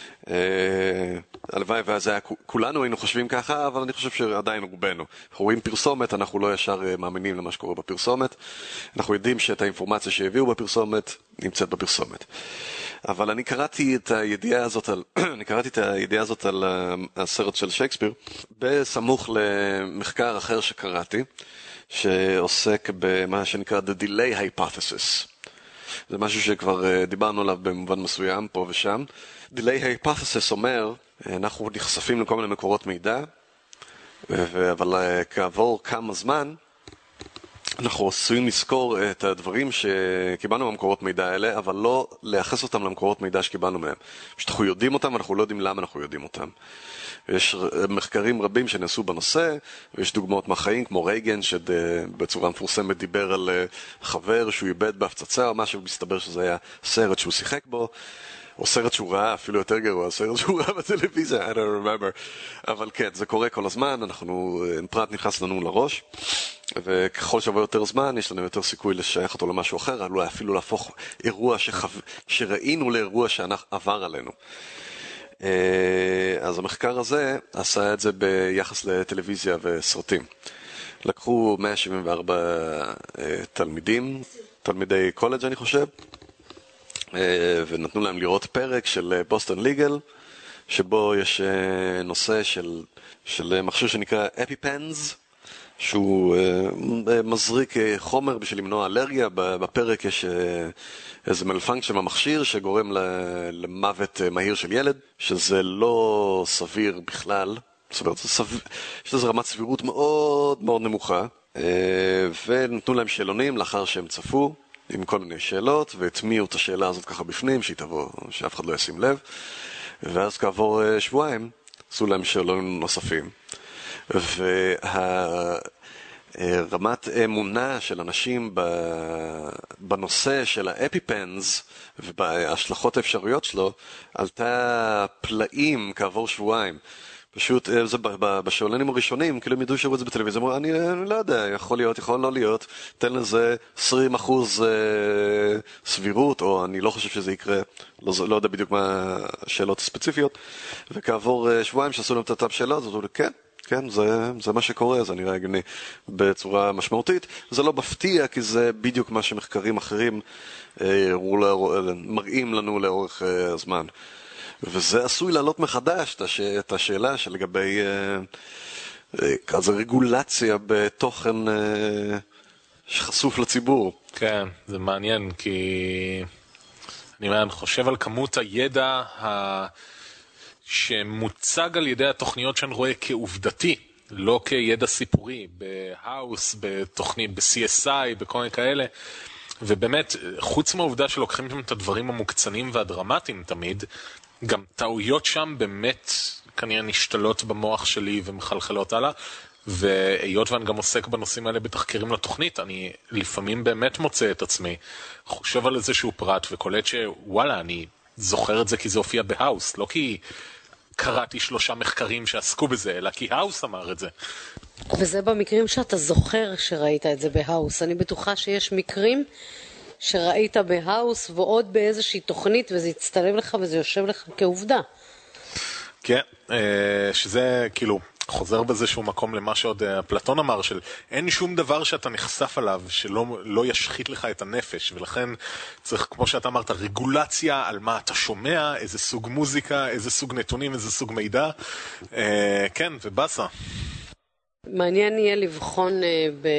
הלוואי ואז היה, כולנו היינו חושבים ככה, אבל אני חושב שעדיין רובנו. אנחנו רואים פרסומת, אנחנו לא ישר מאמינים למה שקורה בפרסומת, אנחנו יודעים שאת האינפורמציה שהביאו בפרסומת, נמצאת בפרסומת. אבל אני קראתי את הידיעה הזאת על, אני קראתי את הידיעה הזאת על הסרט של שייקספיר, בסמוך למחקר אחר שקראתי, שעוסק במה שנקרא The Delay Hypothesis. זה משהו שכבר דיברנו עליו במובן מסוים, פה ושם. Delay Hypothesis אומר, אנחנו נחשפים לכל מיני מקורות מידע, אבל כעבור כמה זמן, אנחנו עשויים לזכור את הדברים שקיבלנו במקורות מידע האלה, אבל לא לייחס אותם למקורות מידע שקיבלנו מהם. שאנחנו יודעים אותם, אנחנו לא יודעים למה אנחנו יודעים אותם. יש מחקרים רבים שנעשו בנושא, ויש דוגמאות מהחיים, כמו רייגן, שבצורה מפורסמת דיבר על חבר שהוא איבד בהפצצה, או משהו, מסתבר שזה היה סרט שהוא שיחק בו, או סרט שהוא ראה, אפילו יותר גרוע, סרט שהוא ראה בטלוויזיה, I don't remember. אבל כן, זה קורה כל הזמן, אנחנו, פרט נכנס לנו לראש, וככל שעבר יותר זמן, יש לנו יותר סיכוי לשייך אותו למשהו אחר, אולי אפילו להפוך אירוע שחו... שראינו לאירוע שעבר עלינו. אז המחקר הזה עשה את זה ביחס לטלוויזיה וסרטים. לקחו מאה שבעים וארבע תלמידים, תלמידי קולג' אני חושב, ונתנו להם לראות פרק של בוסטון ליגל, שבו יש נושא של, של מכשיר שנקרא אפיפנס, שהוא מזריק חומר בשביל למנוע אלרגיה. בפרק יש איזה מלפנקשן במכשיר שגורם למוות מהיר של ילד, שזה לא סביר בכלל. זאת אומרת, יש לזה רמת סבירות מאוד מאוד נמוכה, ונתנו להם שאלונים לאחר שהם צפו עם כל מיני שאלות, והטמיעו את השאלה הזאת ככה בפנים, שהיא תבוא, שאף אחד לא ישים לב, ואז כעבור שבועיים עשו להם שאלונים נוספים, והרמת אמונה של אנשים בנושא של האפיפנס ובהשלכות האפשריות שלו עלתה פלאים כעבור שבועיים. פשוט, זה בשאלונים הראשונים, כאילו הם ידעו שראו את זה בטלוויזיה, אמרו, אני לא יודע, יכול להיות, יכול לא להיות, תן לזה עשרים אחוז סבירות, או אני לא חושב שזה יקרה, לא, לא יודע בדיוק מה השאלות הספציפיות, וכעבור שבועיים שעשו להם את אותם שאלות, אז אמרו, כן, כן, זה, זה מה שקורה, זה נראה הגיוני בצורה משמעותית. זה לא מפתיע, כי זה בדיוק מה שמחקרים אחרים מראים לנו לאורך הזמן. וזה עשוי לעלות מחדש את השאלה שלגבי כזה רגולציה בתוכן שחשוף לציבור. כן, זה מעניין, כי אני חושב על כמות הידע שמוצג על ידי התוכניות שאני רואה כעובדתי, לא כידע סיפורי, בהאוס, בתוכנית, ב-סי אס איי, בכל מיני כאלה. ובאמת, חוץ מהעובדה שלוקחים שם את הדברים המוקצנים והדרמטיים תמיד, גם טעויות שם באמת כנראה נשתלות במוח שלי ומחלחלות הלאה, והיות ואני גם עוסק בנושאים האלה בתחקירים לתוכנית, אני לפעמים באמת מוצא את עצמי, חושב על איזשהו פרט וקולט שוואלה, אני זוכר את זה כי זה הופיע בהאוס, לא כי קראתי שלושה מחקרים שעסקו בזה, אלא כי האוס אמר את זה. וזה במקרים שאתה זוכר שראית את זה בהאוס. אני בטוחה שיש מקרים שראית בהאוס ועוד באיזושהי תוכנית וזה יצטלם לך וזה יושב לך כעובדה. כן, שזה כאילו חוזר באיזשהו מקום למה שעוד אפלטון אמר, של אין שום דבר שאתה נחשף עליו שלא לא ישחית לך את הנפש, ולכן צריך, כמו שאתה אמרת, רגולציה על מה אתה שומע, איזה סוג מוזיקה, איזה סוג נתונים, איזה סוג מידע. כן, ובאסה. מעניין יהיה לבחון ב...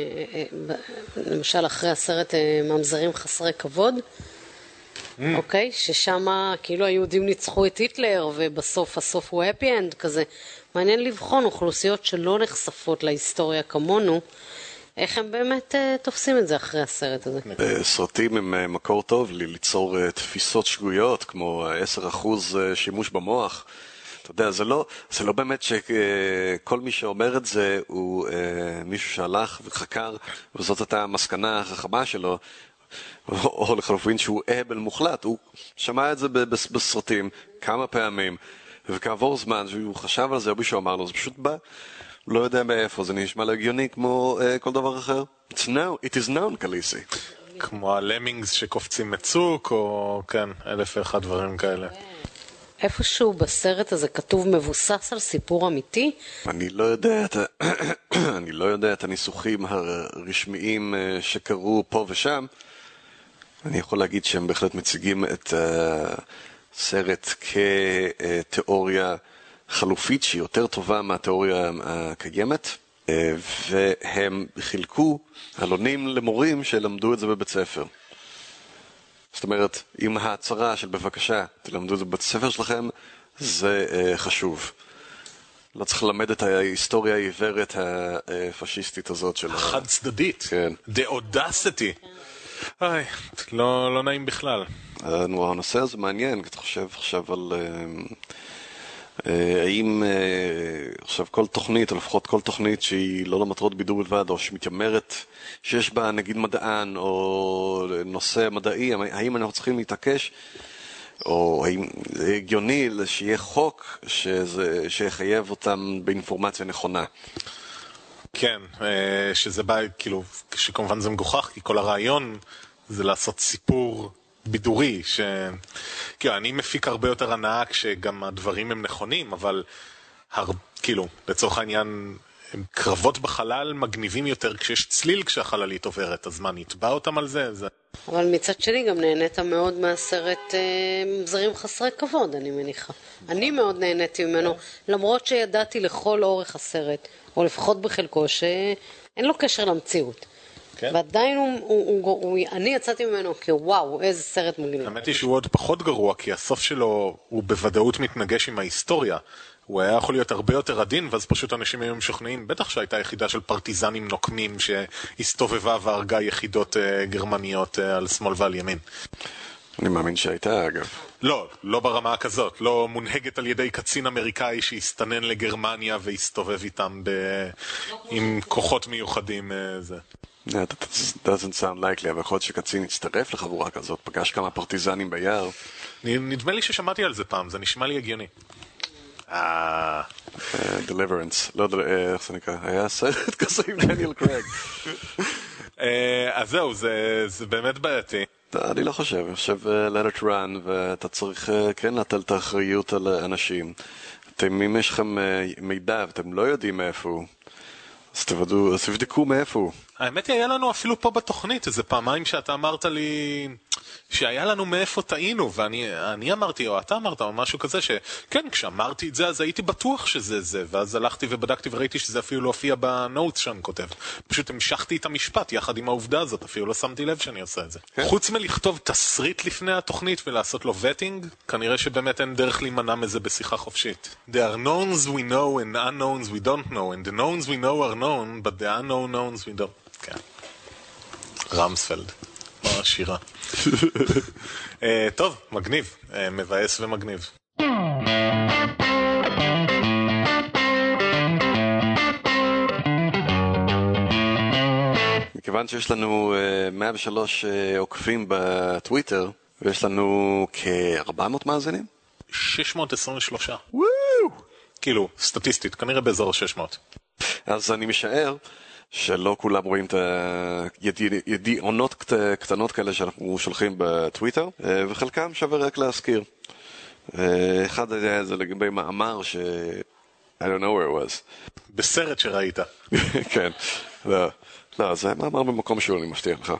למשל אחרי הסרט ממזרים חסרי כבוד, אוקיי, ששם כאילו היהודים ניצחו את היטלר ובסוף הסוף הוא happy end כזה. מעניין לבחון אוכלוסיות שלא נחשפות להיסטוריה כמונו, איך הם באמת תופסים את זה אחרי הסרט הזה. סרטים הם מקור טוב ליצור תפיסות שגויות, כמו עשרה אחוז שימוש במוח. אתה יודע, זה לא, זה לא באמת שכל מי שאומר את זה הוא מישהו שהלך וחקר, וזאת הייתה המסקנה החכמה שלו, או לחלופין שהוא אבל מוחלט. הוא שמע את זה בסרטים כמה פעמים, וכעבור זמן שהוא חשב על זה, או מישהו אמר לו, זה פשוט בא, הוא לא יודע מאיפה, זה נשמע להגיוני כמו כל דבר אחר. It's known, it is known, קליסי. כמו הלמינגס שקופצים מצוק, או כן, אלף ואחד דברים כאלה. איפשהו בסרט הזה כתוב מבוסס על סיפור אמיתי? אני לא יודע את, אני לא יודע את הניסוחים הרשמיים שקרו פה ושם. אני יכול להגיד שהם בהחלט מציגים את הסרט כתיאוריה חלופית שהיא יותר טובה מהתיאוריה הקיימת, והם חילקו עלונים למורים שלמדו את זה בבית ספר. זאת אומרת, עם ההצהרה של בבקשה, תלמדו את זה בבית ספר שלכם, זה חשוב. לא צריך ללמד את ההיסטוריה העיוורת הפשיסטית הזאת של... חד צדדית. כן. The audacity. איי, לא, לא נעים בכלל. הנושא הזה מעניין, כי אתה חושב עכשיו על... האם עכשיו כל תוכנית, או לפחות כל תוכנית שהיא לא למטרות בידור בלבד, או שמתיימרת שיש בה נגיד מדען, או נושא מדעי, האם אנחנו צריכים להתעקש, או האם זה הגיוני שיהיה חוק שזה, שיחייב אותם באינפורמציה נכונה? כן, שזה בא, כאילו, שכמובן זה מגוחך, כי כל הרעיון זה לעשות סיפור בידורי, ש... כאילו, אני מפיק הרבה יותר הנאה כשגם הדברים הם נכונים, אבל הר... כאילו, לצורך העניין, קרבות בחלל מגניבים יותר כשיש צליל כשהחללית עוברת, אז מה, נתבע אותם על זה? זה... אבל מצד שני גם נהנית מאוד מהסרט אה, זרים חסרי כבוד, אני מניחה. אני מאוד נהניתי ממנו, למרות שידעתי לכל אורך הסרט, או לפחות בחלקו, שאין לו קשר למציאות. כן? ועדיין הוא, הוא, הוא, הוא, אני יצאתי ממנו כוואו, איזה סרט מגניב. האמת היא שהוא עוד פחות גרוע, כי הסוף שלו הוא בוודאות מתנגש עם ההיסטוריה. הוא היה יכול להיות הרבה יותר עדין, ואז פשוט אנשים היו משוכנעים, בטח שהייתה יחידה של פרטיזנים נוקמים שהסתובבה והרגה יחידות uh, גרמניות uh, על שמאל ועל ימין. אני מאמין שהייתה, אגב. לא, לא ברמה כזאת, לא מונהגת על ידי קצין אמריקאי שהסתנן לגרמניה והסתובב איתם ב... עם כוחות מיוחדים. uh, זה. Yeah, that doesn't sound likely, אבל יכול להיות שקצין הצטרף לחבורה כזאת, פגש כמה פרטיזנים ביער. נדמה לי ששמעתי על זה פעם, זה נשמע לי הגיוני. אה... Deliverance, לא, איך זה נקרא? היה סרט כזה עם דניאל קרייג. אז זהו, זה באמת בעייתי. אני לא חושב, אני חושב let it run, ואתה צריך כן לתת את האחריות על אנשים. אם יש לכם מידע ואתם לא יודעים מאיפה הוא, אז תבדו, אז תבדקו מאיפה הוא. האמת היא, היה לנו אפילו פה בתוכנית איזה פעמיים שאתה אמרת לי שהיה לנו מאיפה טעינו, ואני אני אמרתי, או אתה אמרת, או משהו כזה, שכן, כשאמרתי את זה, אז הייתי בטוח שזה זה, ואז הלכתי ובדקתי וראיתי שזה אפילו לא הופיע בנוטס שאני כותב. פשוט המשכתי את המשפט יחד עם העובדה הזאת, אפילו לא שמתי לב שאני עושה את זה. כן. חוץ מלכתוב תסריט לפני התוכנית ולעשות לו וטינג, כנראה שבאמת אין דרך להימנע מזה בשיחה חופשית. The unknowns we know and unknowns we don't know, and the knowns we know are known, but the unknown knowns we don't. כן. רמספלד. מה השירה? טוב, מגניב. מבאס ומגניב. מכיוון שיש לנו מאה ושלוש עוקבים בטוויטר, ויש לנו כ-ארבע מאות מאזינים? שש מאות עשרים ושלוש. וואו! כאילו, סטטיסטית, כנראה באזור ה-שש מאות. אז אני משער שלא כולם רואים את הידיעונות קטנות כאלה שאנחנו שולחים בטוויטר, וחלקם שווה רק להזכיר. אחד היה זה לגבי מאמר ש... I don't know where it was. בסרט שראית. כן, לא, לא, זה מאמר במקום שהוא, אני מבטיח לך.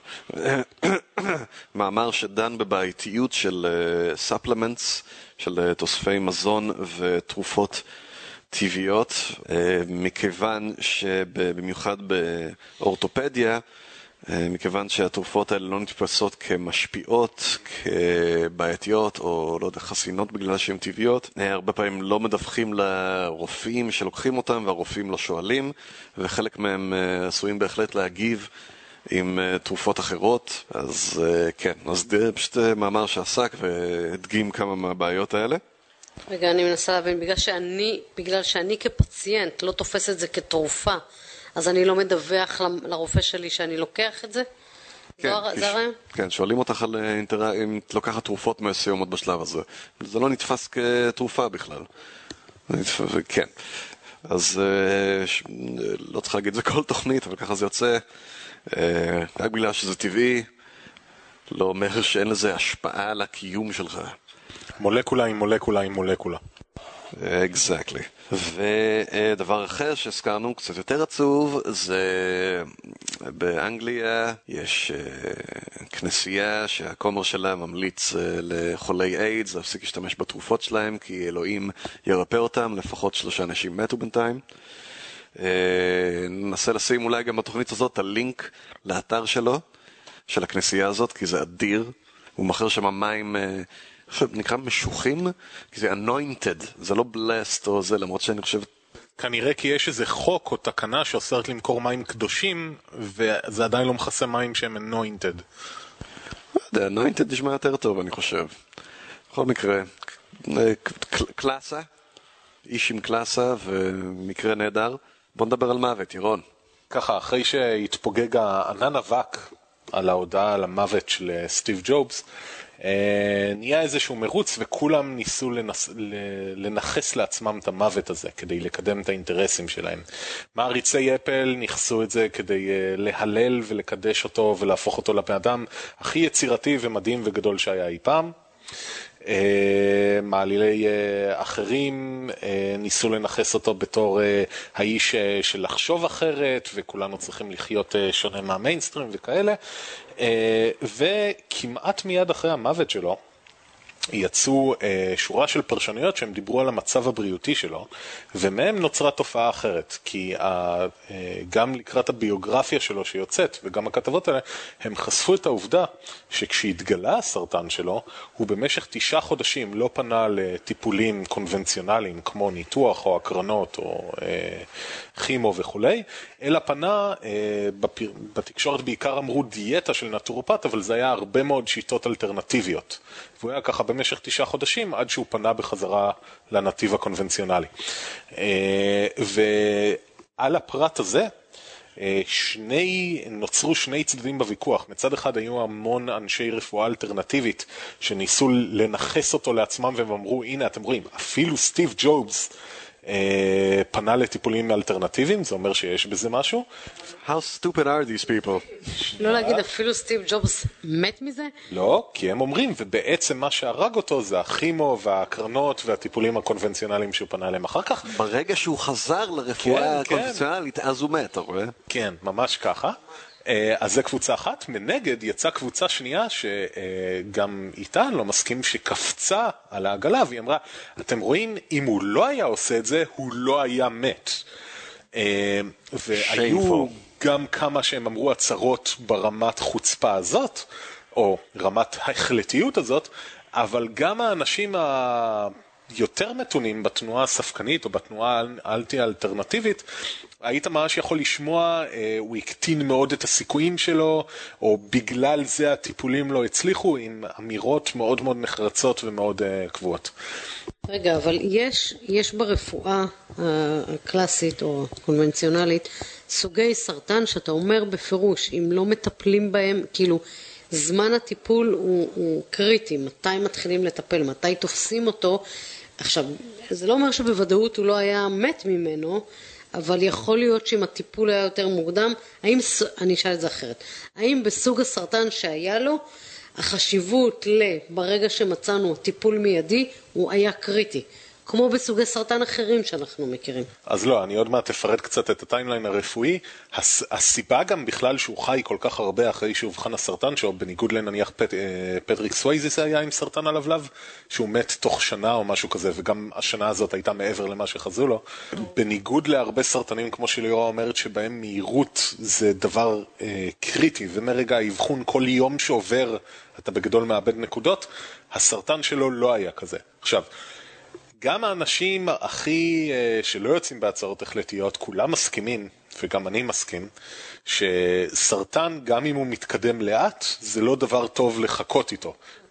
מאמר שדן בבעייתיות של ספלמנטס, של תוספי מזון ותרופות טבעיות, מכיוון שבמיוחד באורתופדיה, מכיוון שהתרופות האלה לא נתפסות כמשפיעות, כבעייתיות או לא יודע, חסינות בגלל שהן טבעיות, הרבה פעמים לא מדווחים לרופאים שלוקחים אותם והרופאים לא שואלים, וחלק מהם עשויים בהחלט להגיב עם תרופות אחרות. אז כן, אז זה פשוט מאמר שעסק והדגים כמה מהבעיות האלה. רגע, אני מנסה להבין, בגלל שאני, בגלל שאני כפציינט לא תופס את זה כתרופה, אז אני לא מדווח ל- לרופא שלי שאני לוקח את זה? כן, זה הר- כי זה ש- הרעיון? כן, שואלים אותך על אה, אינטרא- אם את לוקחת תרופות מסוימות בשלב הזה. זה לא נתפס כתרופה בכלל. זה נתפס- כן. אז אה, ש- לא צריך להגיד זה כל תוכנית, אבל ככה זה יוצא. אה, רק בגלל שזה טבעי, לא אומר שאין לזה השפעה על הקיום שלך. מולקולה עם מולקולה עם מולקולה. אקזקטלי. ודבר אחר שהזכרנו, קצת יותר עצוב, זה באנגליה יש uh, כנסייה שהכומר שלה ממליץ uh, לחולי איידס להפסיק להשתמש בתרופות שלהם, כי אלוהים ירפא אותם, לפחות שלושה אנשים מתו בינתיים. Uh, ננסה לשים אולי גם בתוכנית הזאת הלינק לאתר שלו, של הכנסייה הזאת, כי זה אדיר. הוא מכר שם מים... Uh, נקרא משוחים, כי זה anointed, זה לא blessed או זה, למרות שאני חושב... כנראה כי יש איזה חוק או תקנה שאוסרת למכור מים קדושים, וזה עדיין לא מכסה מים שהם anointed. לא יודע, anointed נשמע יותר טוב, אני חושב. בכל מקרה, קלאסה, איש עם קלאסה ומקרה נהדר. בוא נדבר על מוות, ירון. ככה, אחרי שהתפוגג הענן אבק על ההודעה על המוות של סטיב ג'ובס, נהיה איזשהו מרוץ וכולם ניסו לנס... לנחס לעצמם את המוות הזה כדי לקדם את האינטרסים שלהם. מעריצי אפל נכסו את זה כדי להלל ולקדש אותו ולהפוך אותו לבן אדם הכי יצירתי ומדהים וגדול שהיה אי פעם. מעלילי אחרים ניסו לנחס אותו בתור האיש של לחשוב אחרת וכולנו צריכים לחיות שונה מהמיינסטרים וכאלה, וכמעט מיד אחרי המוות שלו יצאו אה, שורה של פרשנויות שהם דיברו על המצב הבריאותי שלו, ומהם נוצרה תופעה אחרת, כי ה, אה, גם לקראת הביוגרפיה שלו שיוצאת, וגם הכתבות האלה, הם חשפו את העובדה שכשהתגלה הסרטן שלו, הוא במשך תשעה חודשים לא פנה לטיפולים קונבנציונליים, כמו ניתוח או הקרנות או אה, כימו וכולי, אלא פנה, אה, בפ... בתקשורת בעיקר אמרו דיאטה של נטורופט, אבל זה היה הרבה מאוד שיטות אלטרנטיביות. והוא היה ככה במשך תשעה חודשים עד שהוא פנה בחזרה לנתיב הקונבנציונלי. ועל הפרט הזה שני, נוצרו שני צדדים בוויכוח. מצד אחד היו המון אנשי רפואה אלטרנטיבית שניסו לנחס אותו לעצמם והם אמרו, הנה אתם רואים, אפילו סטיב ג'ובס פנה לטיפולים אלטרנטיביים, זה אומר שיש בזה משהו. How stupid are these people? לא להגיד אפילו סטיב ג'ובס מת מזה? לא, כי הם אומרים, ובעצם מה שהרג אותו זה הכימו והקרנות והטיפולים הקונבנציונליים שהוא פנה אליהם אחר כך. ברגע שהוא חזר לרפואה הקונבנציונלית, אז הוא מת, אתה רואה? כן, ממש ככה. אז זה קבוצה אחת, מנגד יצאה קבוצה שנייה שגם איתה אני לא מסכים, שקפצה על העגלה והיא אמרה, אתם רואים, אם הוא לא היה עושה את זה, הוא לא היה מת. והיו גם כמה שהם אמרו הצהרות ברמת חוצפה הזאת, או רמת ההחלטיות הזאת, אבל גם האנשים היותר מתונים בתנועה הספקנית או בתנועה האלטי-אלטרנטיבית, היית ממש יכול לשמוע, הוא הקטין מאוד את הסיכויים שלו, או בגלל זה הטיפולים לא הצליחו, עם אמירות מאוד מאוד נחרצות ומאוד קבועות. רגע, אבל יש, יש ברפואה הקלאסית או הקונבנציונלית סוגי סרטן שאתה אומר בפירוש, אם לא מטפלים בהם, כאילו זמן הטיפול הוא, הוא קריטי, מתי מתחילים לטפל, מתי תופסים אותו. עכשיו, זה לא אומר שבוודאות הוא לא היה מת ממנו, אבל יכול להיות שאם הטיפול היה יותר מוקדם, האם, אני אשאל את זה אחרת, האם בסוג הסרטן שהיה לו, החשיבות לברגע שמצאנו טיפול מיידי הוא היה קריטי, כמו בסוגי סרטן אחרים שאנחנו מכירים. אז לא, אני עוד מעט אפרט קצת את הטיימליין הרפואי. הס, הסיבה גם בכלל שהוא חי כל כך הרבה אחרי שהובחן הסרטן שלו, בניגוד לנניח פט, פטריק סווייזיס היה עם סרטן הלבלב, שהוא מת תוך שנה או משהו כזה, וגם השנה הזאת הייתה מעבר למה שחזו לו. בניגוד להרבה סרטנים, כמו שליאורה אומרת, שבהם מהירות זה דבר אה, קריטי, ומרגע האבחון כל יום שעובר אתה בגדול מאבד נקודות, הסרטן שלו לא היה כזה. עכשיו, גם האנשים הכי שלא יוצאים בהצהרות החלטיות, כולם מסכימים, וגם אני מסכים, שסרטן, גם אם הוא מתקדם לאט, זה לא דבר טוב לחכות איתו.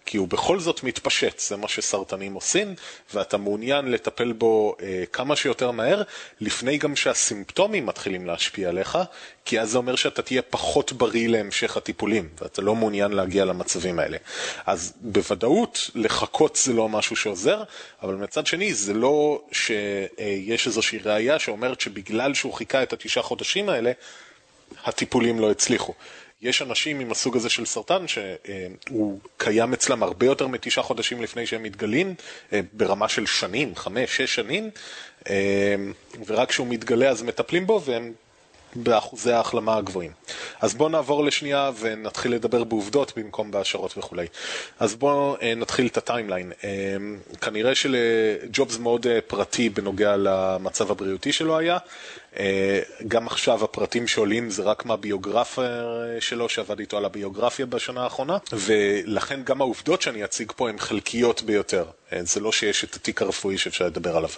כי הוא בכל זאת מתפשט, זה מה שסרטנים עושים, ואתה מעוניין לטפל בו אה, כמה שיותר מהר, לפני גם שהסימפטומים מתחילים להשפיע עליך, כי אז זה אומר שאתה תהיה פחות בריא להמשך הטיפולים, ואתה לא מעוניין להגיע למצבים האלה. אז בוודאות, לחכות זה לא משהו שעוזר, אבל מצד שני, זה לא שיש איזושהי ראייה שאומרת שבגלל שהוא חיכה את התשעה חודשים האלה, הטיפולים לא הצליחו. יש אנשים עם הסוג הזה של סרטן שהוא קיים אצלם הרבה יותר מתשעה חודשים לפני שהם מתגלים, ברמה של שנים, חמש, שש שנים, ורק כשהוא מתגלה אז מטפלים בו והם באחוזי ההחלמה הגבוהים. אז בואו נעבור לשנייה ונתחיל לדבר בעובדות במקום בהשערות וכו'. אז בואו נתחיל את הטיימליין. כנראה שלג'ובס מאוד פרטי בנוגע למצב הבריאותי שלו היה. גם עכשיו הפרטים שעולים זה רק מהביוגרפר שלו שעבד איתו על הביוגרפיה בשנה האחרונה, ולכן גם העובדות שאני אציג פה הן חלקיות ביותר. זה לא שיש את התיק הרפואי שאפשר לדבר עליו.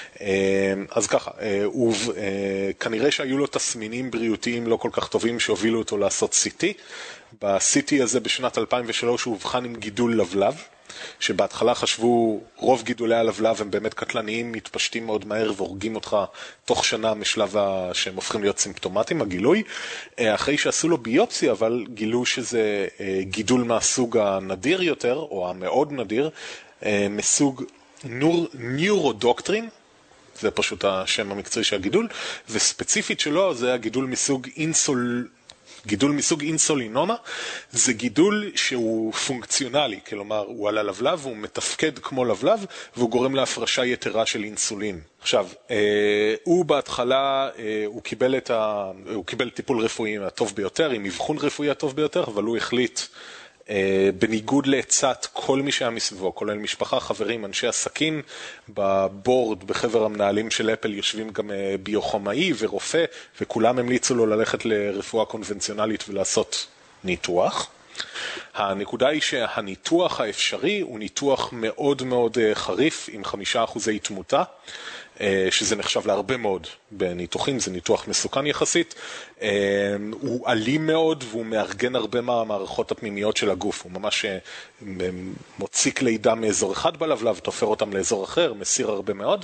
אז ככה, הוא, כנראה שהיו לו תסמינים בריאותיים לא כל כך טובים שהובילו אותו לעשות סי טי. ב-סי טי הזה בשנת אלפיים ושלוש הוא הובחן עם גידול לבלב, שבהתחלה חשבו רוב גידולי הלבלב הם באמת קטלניים, מתפשטים מאוד מהר והורגים אותך תוך שנה משלב שהם הופכים להיות סימפטומטיים, הגילוי. אחרי שעשו לו ביופסיה, אבל גילו שזה גידול מהסוג הנדיר יותר, או המאוד נדיר, מסוג ניורודוקטרין, זה פשוט השם המקצועי של הגידול, וספציפית שלו זה הגידול מסוג אינסול... גידול מסוג אינסולינומה, זה גידול שהוא פונקציונלי, כלומר הוא על הלבלב והוא מתפקד כמו לבלב והוא גורם להפרשה יתרה של אינסולין. עכשיו, אה, הוא בהתחלה, אה, הוא קיבל את ה... הוא קיבל טיפול רפואי הטוב ביותר, עם אבחון רפואי הטוב ביותר, אבל הוא החליט בניגוד לעצת כל מי שהיה מסביבו, כולל משפחה, חברים, אנשי עסקים, בבורד, בחבר המנהלים של אפל יושבים גם ביוכמאי ורופא, וכולם המליצו לו ללכת לרפואה קונבנציונלית ולעשות ניתוח. הנקודה היא שהניתוח האפשרי הוא ניתוח מאוד מאוד חריף, עם חמישה אחוזי תמותה, שזה נחשב להרבה מאוד בניתוחים, זה ניתוח מסוכן יחסית, הוא אלים מאוד והוא מארגן הרבה מהמערכות הפנימיות של הגוף, הוא ממש מוציא כלי דם מאזור אחד בלבלב, תופר אותם לאזור אחר, מסיר הרבה מאוד,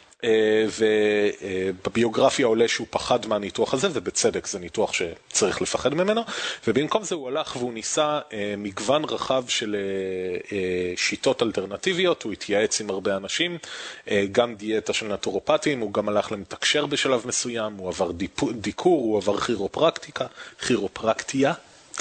ובביוגרפיה עולה שהוא פחד מהניתוח הזה, ובצדק זה ניתוח שצריך לפחד ממנו, ובמקום זה הוא הלך והוא ניסה מגוון רחב של שיטות אלטרנטיביות, הוא התייעץ עם הרבה אנשים, גם דיאטה של נטורופטים, הוא גם הלך למתקשר בשלב מסוים, הוא עבר דיקור, הוא עבר כירופרקטיקה, כירופרקטיה,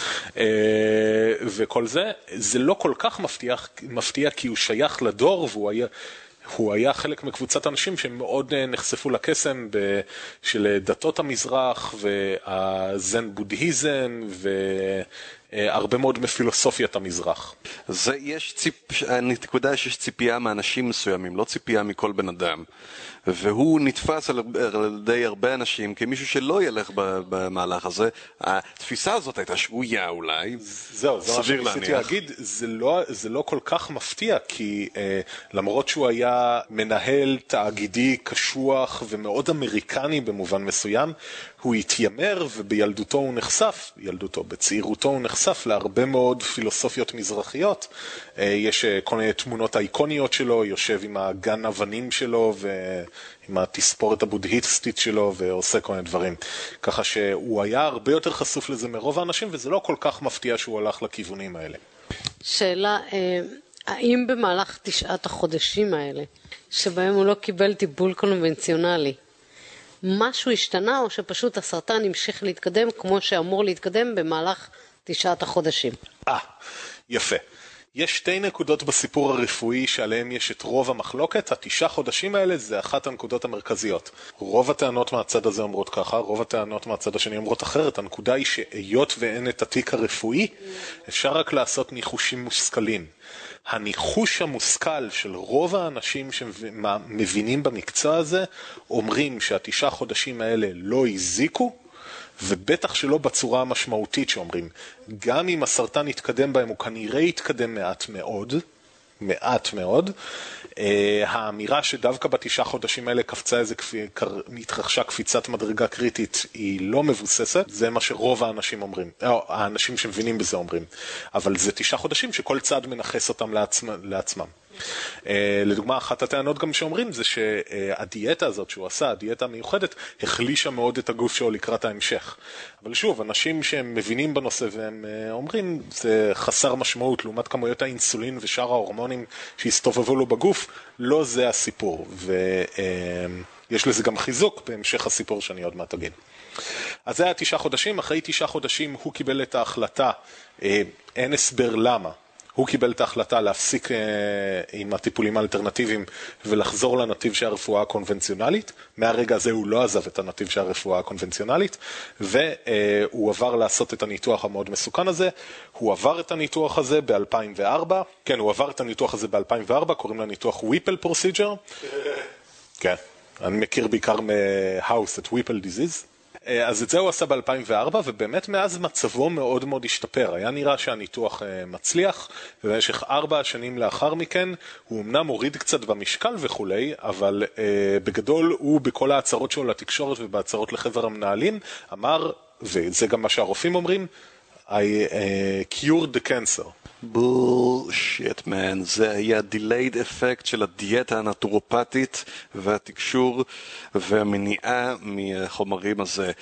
וכל זה, זה לא כל כך מפתיע, מפתיע כי הוא שייך לדור והוא היה... הוא היה חלק מקבוצת אנשים שהם מאוד נחשפו לקסם של דתות המזרח והזן בודהיזם והרבה מאוד מפילוסופיית המזרח. זה יש ציפ... הנקודה שיש ציפייה מאנשים מסוימים, לא ציפייה מכל בן אדם. והוא נתפס על ידי הרבה אנשים כמישהו שלא ילך במהלך הזה. התפיסה הזאת הייתה שגויה אולי. זהו, זה מה שניסיתי להגיד, זה לא, זה לא כל כך מפתיע, כי אה, למרות שהוא היה מנהל תאגידי קשוח ומאוד אמריקני במובן מסוים, הוא התיימר ובילדותו הוא נחשף, ילדותו, בצעירותו הוא נחשף להרבה מאוד פילוסופיות מזרחיות. אה, יש כל מיני תמונות האיקוניות שלו, יושב עם הגן אבנים שלו ועם התספורת הבודהיסטית שלו ועושה כל מיני דברים. ככה שהוא היה הרבה יותר חשוף לזה מרוב האנשים, וזה לא כל כך מפתיע שהוא הלך לכיוונים האלה. שאלה, האם במהלך תשעת החודשים האלה, שבהם הוא לא קיבל טיפול קונבנציונלי, משהו השתנה או שפשוט הסרטן המשיך להתקדם כמו שאמור להתקדם במהלך תשעת החודשים? אה, יפה. יש שתי נקודות בסיפור הרפואי שעליהם יש את רוב המחלוקת. התשעה חודשים האלה זה אחת הנקודות המרכזיות. רוב הטענות מהצד הזה אומרות ככה, רוב הטענות מהצד השני אומרות אחרת. הנקודה היא שהיות ואין את התיק הרפואי, אפשר רק לעשות ניחושים מושכלים. הניחוש המושכל של רוב האנשים שמבינים במקצוע הזה, אומרים שהתשעה חודשים האלה לא הזיקו, ובטח שלא בצורה המשמעותית שאומרים. גם אם הסרטן יתקדם בהם, הוא כנראה יתקדם מעט מאוד, מעט מאוד. האמירה שדווקא בתשעה חודשים האלה קפצה איזה, התרחשה קפיצת מדרגה קריטית, היא לא מבוססת, זה מה שרוב האנשים אומרים, או, האנשים שמבינים בזה אומרים, אבל זה תשעה חודשים שכל צד מנחס אותם לעצמם. לעצמם. לדוגמה, אחת הטענות גם שאומרים זה שהדיאטה הזאת שהוא עשה, הדיאטה המיוחדת, החלישה מאוד את הגוף שלו לקראת ההמשך. אבל שוב, אנשים שהם מבינים בנושא והם אומרים, זה חסר משמעות לעומת כמויות האינסולין ושאר ההורמונים שהסתובבו לו בגוף, לא זה הסיפור. ויש לזה גם חיזוק בהמשך הסיפור שאני עוד מעט אגיד. אז זה היה תשעה חודשים, אחרי תשעה חודשים הוא קיבל את ההחלטה, אין הסבר למה. הוא קיבל את ההחלטה להפסיק אה, עם הטיפולים האלטרנטיביים ולחזור לנתיב של הרפואה הקונבנציונלית. מהרגע הזה הוא לא עזב את הנתיב של הרפואה הקונבנציונלית, והוא עבר לעשות את הניתוח המאוד מסוכן הזה. הוא עבר את הניתוח הזה ב-אלפיים וארבע, כן, הוא עבר את הניתוח הזה ב-אלפיים וארבע, קוראים לניתוח וויפל פרוסיג'ר. כן, אני מכיר בעיקר מהאוס את וויפל דיזיז. אז את זה הוא עשה ב-אלפיים וארבע, ובאמת מאז מצבו מאוד מאוד השתפר. היה נראה שהניתוח מצליח, ובמשך ארבע שנים לאחר מכן, הוא אמנם הוריד קצת במשקל וכולי, אבל בגדול הוא בכל ההצהרות שלו לתקשורת ובהצהרות לחבר המנהלים, אמר, וזה גם מה שהרופאים אומרים, I uh, cured the cancer. בולשיט, מן. זה היה delayed effect של הדיאטה הנטורופטית והתקשור והמניעה מחומרים הזה.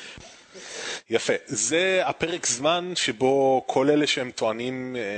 יפה. זה הפרק זמן שבו כל אלה שהם טוענים אה,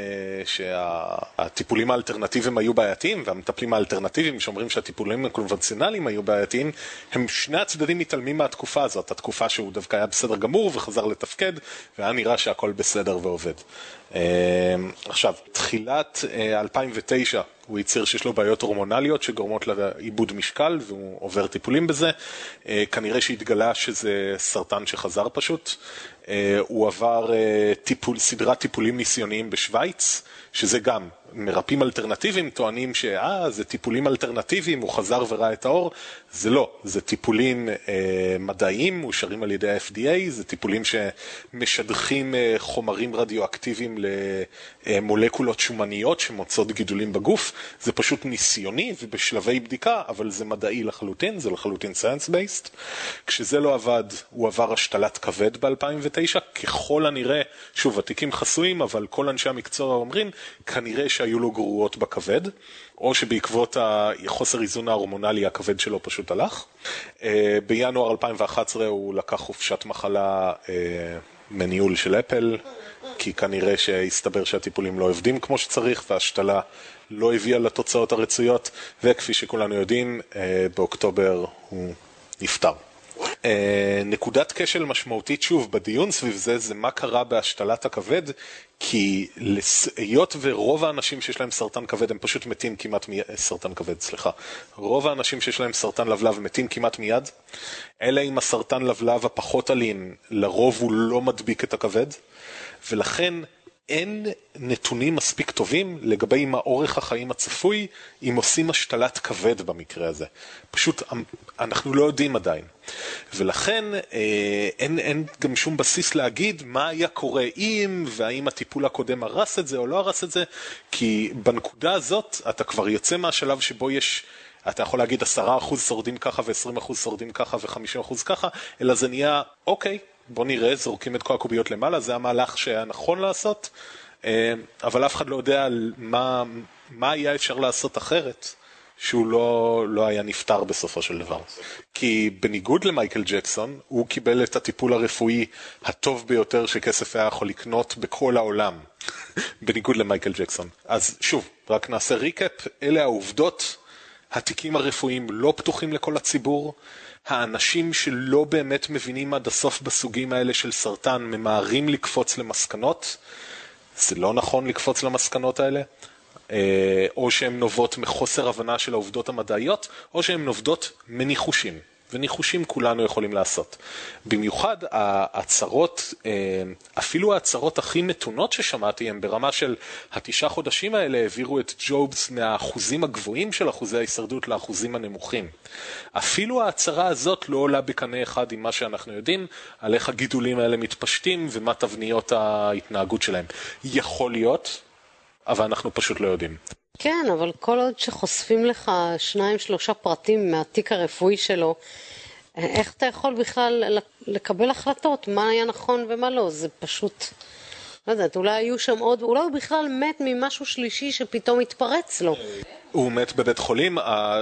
שהטיפולים האלטרנטיביים היו בעייתיים, והמטפלים האלטרנטיביים שאומרים שהטיפולים הקונבנציונליים היו בעייתיים, הם שני הצדדים מתעלמים מהתקופה הזאת, התקופה שהוא דווקא היה בסדר גמור וחזר לתפקד, והיה נראה שהכל בסדר ועובד. אה, עכשיו, תחילת אה, אלפיים ותשע, הוא ייצר שיש לו בעיות הורמונליות שגורמות לאיבוד משקל, והוא עובר טיפולים בזה. כנראה שהתגלה שזה סרטן שחזר פשוט. הוא עבר טיפול, סדרת טיפולים ניסיוניים בשוויץ, שזה גם מרפאים אלטרנטיביים, טוענים שאה, זה טיפולים אלטרנטיביים, הוא חזר וראה את האור. זה לא, זה טיפולים אה, מדעיים, מאושרים על ידי ה-אף די איי, זה טיפולים שמשדכים אה, חומרים רדיואקטיביים למולקולות שומניות שמוצאות גידולים בגוף. זה פשוט ניסיוני ובשלבי בדיקה, אבל זה מדעי לחלוטין, זה לחלוטין science-based. כשזה לא עבד, הוא עבר השתלת כבד ב-אלפיים ותשע, ככל הנראה, שוב, התיקים חסויים, אבל כל אנשי המקצוע אומרים, כנראה שהיו לו גרועות בכבד, או שבעקבות החוסר איזון ההורמונלי הכבד שלו פשוט הלך. בינואר אלפיים ואחת עשרה הוא לקח חופשת מחלה מניהול של אפל, כי כנראה שהסתבר שהטיפולים לא עובדים כמו שצריך, וההשתלה לא הביאה לתוצאות הרצויות, וכפי שכולנו יודעים, באוקטובר הוא נפטר. נקודת כשל משמעותית שוב בדיון סביב זה, זה מה קרה בהשתלת הכבד, כי היות ורוב האנשים שיש להם סרטן כבד הם פשוט מתים כמעט מיד, סרטן כבד, סליחה, רוב האנשים שיש להם סרטן לבלב מתים כמעט מיד, אלא אם הסרטן לבלב הפחות אלים, לרוב הוא לא מדביק את הכבד, ולכן אין נתונים מספיק טובים לגבי מה אורך החיים הצפוי אם עושים השתלת כבד במקרה הזה. פשוט אנחנו לא יודעים עדיין. ולכן אין, אין גם שום בסיס להגיד מה היה קורה אם, והאם הטיפול הקודם הרס את זה או לא הרס את זה, כי בנקודה הזאת אתה כבר יוצא מהשלב שבו יש, אתה יכול להגיד עשרה אחוז שורדים ככה ו-עשרים אחוז שורדים ככה ו-חמישים אחוז ככה, אלא זה נהיה אוקיי. בוא נראה, זורקים את כל הקוביות למעלה, זה המהלך שהיה נכון לעשות, אבל אף אחד לא יודע מה, מה היה אפשר לעשות אחרת, שהוא לא, לא היה נפטר בסופו של דבר. כי בניגוד למייקל ג'קסון, הוא קיבל את הטיפול הרפואי הטוב ביותר שכסף היה יכול לקנות בכל העולם, בניגוד למייקל ג'קסון. אז שוב, רק נעשה ריקאפ, אלה העובדות, התיקים הרפואיים לא פתוחים לכל הציבור, האנשים שלא באמת מבינים עד הסוף בסוגים האלה של סרטן ממהרים לקפוץ למסקנות, זה לא נכון לקפוץ למסקנות האלה, או שהן נובעות מחוסר הבנה של העובדות המדעיות, או שהן נובעות מניחושים, וניחושים כולנו יכולים לעשות. במיוחד ההצהרות, אפילו ההצהרות הכי מתונות ששמעתי, הן ברמה של התשעה חודשים האלה העבירו את ג'ובס מהאחוזים הגבוהים של אחוזי ההישרדות לאחוזים הנמוכים. אפילו ההצהרה הזאת לא עולה בקנה אחד עם מה שאנחנו יודעים, על איך הגידולים האלה מתפשטים ומה תבניות ההתנהגות שלהם. יכול להיות, אבל אנחנו פשוט לא יודעים. כן, אבל כל עוד שחושפים לך שניים, שלושה פרטים מהתיק הרפואי שלו, איך אתה יכול בכלל לקבל החלטות, מה היה נכון ומה לא? זה פשוט, לא יודעת, אולי היו שם עוד, אולי הוא בכלל מת ממשהו שלישי שפתאום התפרץ לו. הוא מת בבית חולים,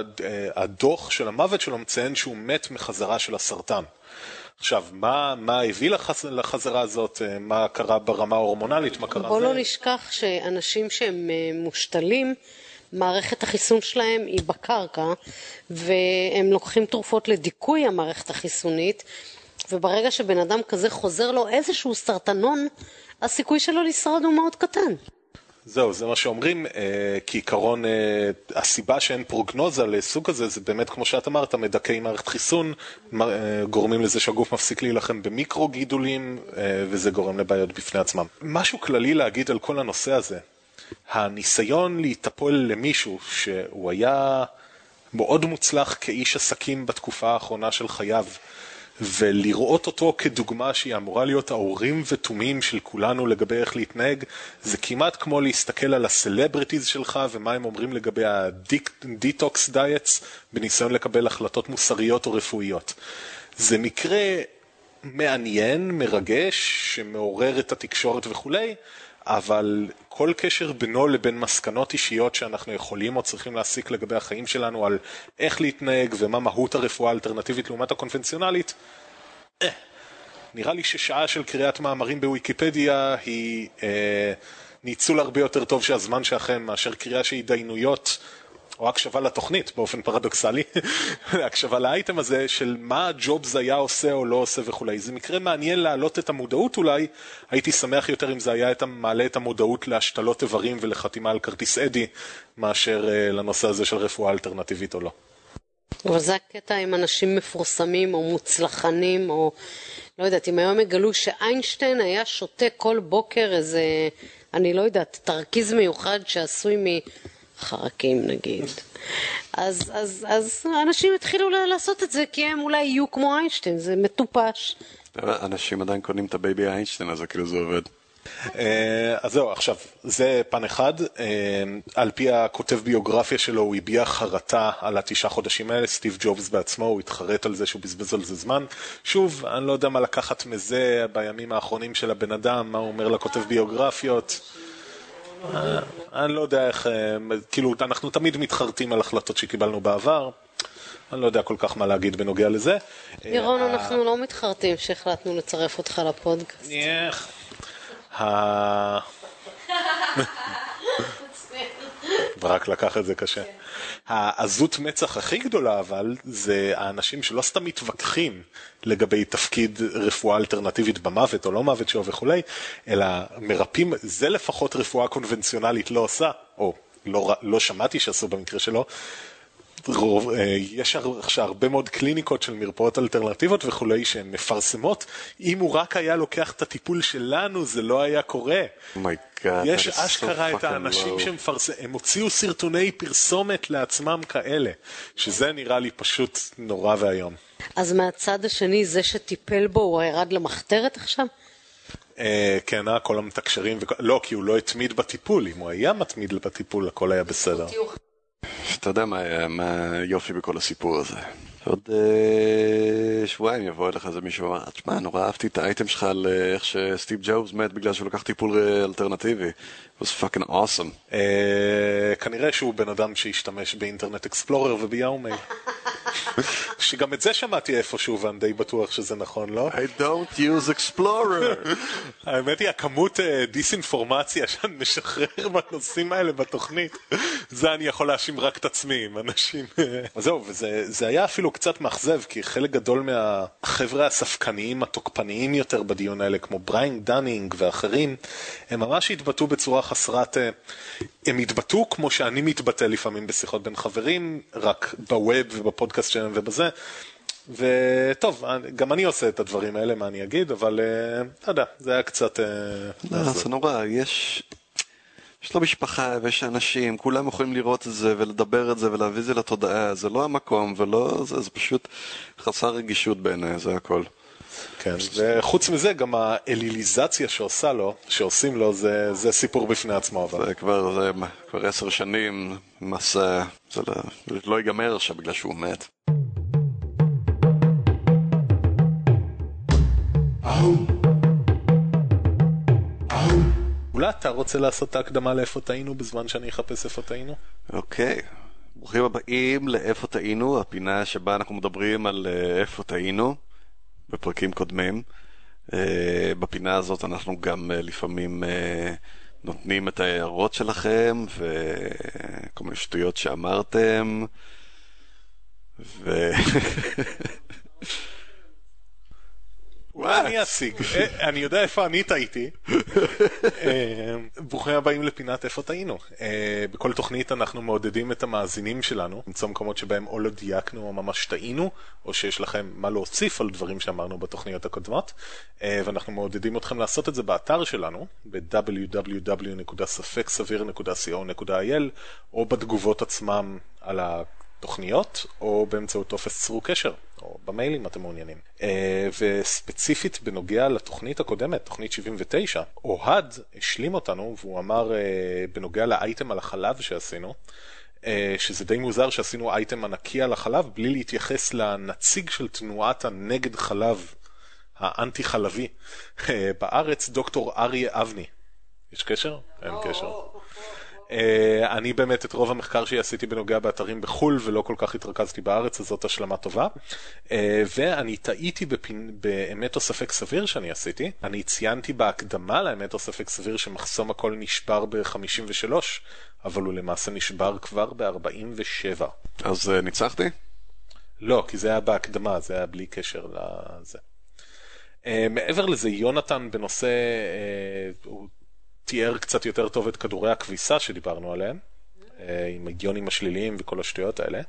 הדוח של המוות שלו מציין שהוא מת מחזרה של הסרטן. עכשיו, מה, מה הביא לחז... לחזרה הזאת, מה קרה ברמה ההורמונלית, מה קרה בוא זה? לא נשכח שאנשים שהם מושתלים, מערכת החיסון שלהם היא בקרקע, והם לוקחים תרופות לדיכוי המערכת החיסונית, וברגע שבן אדם כזה חוזר לו איזשהו סרטנון, הסיכוי שלו לשרוד הוא מאוד קטן. זהו, זה מה שאומרים, כעיקרון הסיבה שאין פרוגנוזה לסוג הזה, זה באמת כמו שאת אמרת, מדכאי מערכת חיסון, גורמים לזה שהגוף מפסיק להילחם במיקרו גידולים, וזה גורם לבעיות בפני עצמם. משהו כללי להגיד על כל הנושא הזה, הניסיון להתאפול למישהו שהוא היה מאוד מוצלח כאיש עסקים בתקופה האחרונה של חייו, ולראות אותו כדוגמה שהיא אמורה להיות האורים ותומים של כולנו לגבי איך להתנהג, זה כמעט כמו להסתכל על הסלבריטיז שלך ומה הם אומרים לגבי הדיטוקס דייטס בניסיון לקבל החלטות מוסריות או רפואיות. זה מקרה מעניין, מרגש, שמעורר את התקשורת וכולי, אבל כל קשר בינו לבין מסקנות אישיות שאנחנו יכולים או צריכים להסיק לגבי החיים שלנו על איך להתנהג ומה מהות הרפואה האלטרנטיבית לעומת הקונבנציונלית, אה, נראה לי ששעה של קריאת מאמרים בוויקיפדיה היא אה, ניצול הרבה יותר טוב שהזמן שלכם מאשר קריאה של התדיינויות או הקשבה לתוכנית באופן פרדוקסלי, הקשבה לאייטם הזה של מה ג'ובס היה עושה או לא עושה וכולי. זה מקרה מעניין להעלות את המודעות אולי, הייתי שמח יותר אם זה היה את, מעלה את המודעות להשתלות איברים ולחתימה על כרטיס אדי, מאשר uh, לנושא הזה של רפואה אלטרנטיבית או לא. אבל זה הקטע עם אנשים מפורסמים או מוצלחנים, או לא יודעת, אם היום יגלו שאיינשטיין היה שותה כל בוקר איזה, אני לא יודעת, תרכיז מיוחד שעשוי מ... חרקים נגיד. אז, אז, אז אנשים התחילו לעשות את זה כי הם אולי יהיו כמו איינשטיין, זה מטופש. אנשים עדיין קונים את הבייבי איינשטיין, אז כאילו זה עובד. אז זהו, עכשיו, זה פן אחד. על פי הכותב ביוגרפיה שלו, הוא הביע חרטה על התשעה חודשים האלה, סטיב ג'ובס בעצמו, הוא התחרט על זה שהוא בזבז על זה זמן. שוב, אני לא יודע מה לקחת מזה בימים האחרונים של הבן אדם, מה הוא אומר לכותב ביוגרפיות. אני לא יודע איך, כאילו, אנחנו תמיד מתחרטים על החלטות שקיבלנו בעבר, אני לא יודע כל כך מה להגיד בנוגע לזה. ירון, אנחנו לא מתחרטים שהחלטנו לצרף אותך לפודקאסט. ורק לקח את זה קשה. העזות מצח הכי גדולה אבל זה האנשים שלא סתם מתווכחים לגבי תפקיד רפואה אלטרנטיבית במוות או לא מוות שלו וכולי, אלא מרפאים, זה לפחות רפואה קונבנציונלית לא עושה, או לא, לא שמעתי שעשו במקרה שלו. רוב, יש הרבה מאוד קליניקות של מרפאות אלטרנטיביות וכולי שהן מפרסמות, אם הוא רק היה לוקח את הטיפול שלנו זה לא היה קורה. Oh my God, יש אשכרה את האנשים שמפרסמים, הם הוציאו סרטוני פרסומת לעצמם כאלה, שזה נראה לי פשוט נורא והיום. אז מהצד השני זה שטיפל בו הוא ירד למחתרת עכשיו? כן, כל המתקשרים, לא, כי הוא לא התמיד בטיפול, אם הוא היה מתמיד בטיפול הכל היה בסדר. אתה יודע מה יופי בכל הסיפור הזה. עוד אה, שבועיים יבוא אליך איזה מישהו ואמר, תשמע, נורא אהבתי את האייטם שלך על איך שסטיב ג'ובס מת בגלל שהוא לקח טיפול אלטרנטיבי. It was fucking awesome. אה, כנראה שהוא בן אדם שהשתמש באינטרנט אקספלורר וביאו מייל. שגם את זה שמעתי איפשהו ואני די בטוח שזה נכון, לא? I don't use explorer. האמת היא, הכמות דיסאינפורמציה שאני משחרר בנושאים האלה בתוכנית, זה אני יכול להאשים רק את עצמי עם אנשים. אז זהו, וזה היה אפילו קצת מאכזב, כי חלק גדול מהחבר'ה הספקניים, התוקפניים יותר בדיון האלה, כמו בריין דנינג ואחרים, הם ממש התבטאו בצורה חסרת, הם התבטאו כמו שאני מתבטא לפעמים בשיחות בין חברים, רק בווב ובפודקאסט שלהם ובזה, וטוב, גם אני עושה את הדברים האלה, מה אני אגיד, אבל אתה יודע, זה היה קצת... לא, זה נורא, יש... יש לו משפחה ויש אנשים, כולם יכולים לראות את זה ולדבר את זה ולהביא את זה לתודעה, זה לא המקום ולא, זה, זה פשוט חסר רגישות בעיניי, זה הכל. כן, וחוץ מזה גם האליליזציה שעושה לו, שעושים לו, זה, זה סיפור בפני עצמו. אבל. זה כבר, זה כבר עשר שנים, מסע, זה לא, לא ייגמר עכשיו בגלל שהוא מת. אולי אתה רוצה לעשות את ההקדמה לאיפה טעינו בזמן שאני אחפש איפה טעינו? אוקיי, ברוכים הבאים לאיפה טעינו, הפינה שבה אנחנו מדברים על איפה טעינו בפרקים קודמים. בפינה הזאת אנחנו גם לפעמים נותנים את ההערות שלכם וכל מיני שטויות שאמרתם ו... אולי אני אשיג, אני יודע איפה אני טעיתי. ברוכים הבאים לפינת איפה טעינו. בכל תוכנית אנחנו מעודדים את המאזינים שלנו למצוא מקומות שבהם או לא דייקנו או ממש טעינו, או שיש לכם מה להוסיף על דברים שאמרנו בתוכניות הקודמות, ואנחנו מעודדים אתכם לעשות את זה באתר שלנו ב-דאבליו דאבליו דאבליו נקודה ספק סביר נקודה סי או נקודה איי אל, או בתגובות עצמם על התוכניות, או באמצעות טופס צרו קשר, או במיילים אתם מעוניינים. וספציפית בנוגע לתוכנית הקודמת, תוכנית שבעים ותשע, אוהד השלים אותנו, והוא אמר בנוגע לאייטם על החלב שעשינו, שזה די מוזר שעשינו אייטם ענקי על החלב, בלי להתייחס לנציג של תנועת הנגד חלב, האנטי חלבי, בארץ, דוקטור אריה אבני. יש קשר? אין קשר. אני באמת את רוב המחקר שעשיתי בנוגע באתרים בחול ולא כל כך התרכזתי בארץ, אז זאת השלמה טובה. ואני טעיתי באמת או ספק סביר שאני עשיתי. אני ציינתי בהקדמה לאמת או ספק סביר שמחסום הכל נשבר ב-חמישים ושלוש, אבל הוא למעשה נשבר כבר ב-ארבעים ושבע. אז ניצחתי? לא, כי זה היה בהקדמה, זה היה בלי קשר לזה. מעבר לזה, יונתן בנושא, הוא תיאר קצת יותר טוב את כדורי הכביסה שדיברנו עליהם, עם הגיונים השליליים וכל השטויות האלה.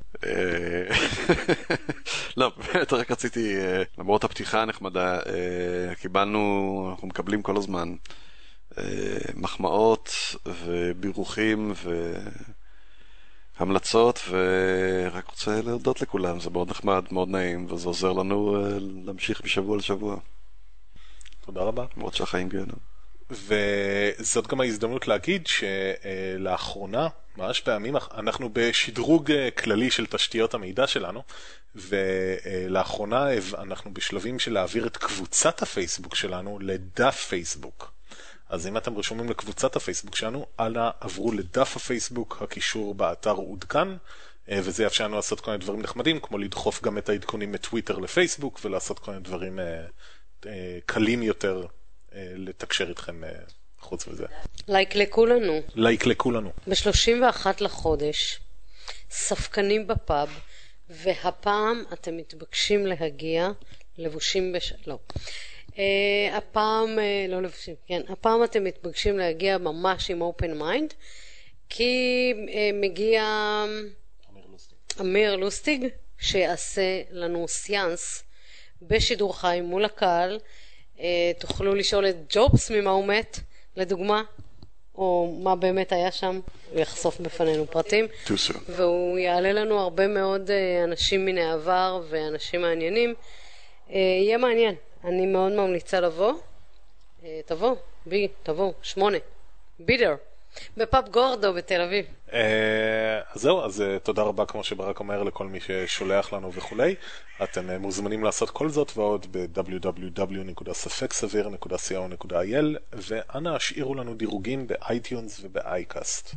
לא, באמת רק רציתי, למרות הפתיחה הנחמדה, קיבלנו, אנחנו מקבלים כל הזמן מחמאות ובירוכים והמלצות, ורק רוצה להודות לכולם, זה מאוד נחמד, מאוד נעים, וזה עוזר לנו להמשיך משבוע לשבוע. תודה רבה. למרות שהחיים גיהנום. וזאת גם ההזדמנות להגיד שלאחרונה, ממש פעמים, אנחנו בשדרוג כללי של תשתיות המידע שלנו, ולאחרונה אנחנו בשלבים של להעביר את קבוצת הפייסבוק שלנו לדף פייסבוק. אז אם אתם רשומים לקבוצת הפייסבוק שלנו, אנא עברו לדף הפייסבוק, הקישור באתר עודכן, וזה יאפשר לנו לעשות כל מיני דברים נחמדים, כמו לדחוף גם את העדכונים מטוויטר לפייסבוק, ולעשות כל מיני דברים קלים יותר לתקשר איתכם חוץ וזה. לייקלקו לנו. לייקלקו לנו. ב-שלושים ואחד לחודש, ספקנים בפאב, והפעם אתם מתבקשים להגיע לבושים בש... לא. Uh, הפעם, uh, לא לבושים, כן. הפעם אתם מתבקשים להגיע ממש עם open mind, כי uh, מגיע אמיר לוסטיג. אמיר לוסטיג, שיעשה לנו סיאנס בשידור חי מול הקהל. תוכלו לשאול את ג'ובס ממה הוא מת, לדוגמה, או מה באמת היה שם, הוא יחשוף בפנינו פרטים, והוא יעלה לנו הרבה מאוד אנשים מן העבר ואנשים מעניינים. יהיה מעניין, אני מאוד ממליצה לבוא. תבוא, בי, תבוא, שמונה, בידר, בפאב גורדו בתל אביב. אז זהו, אז תודה רבה כמו שברק אומר לכל מי ששולח לנו וכולי. אתם מוזמנים לעשות כל זאת ועוד ב-דאבליו דאבליו דאבליו נקודה ספק סביר נקודה סי או נקודה איי אל, ואנא השאירו לנו דירוגים באייטיונס ובאייקאסט.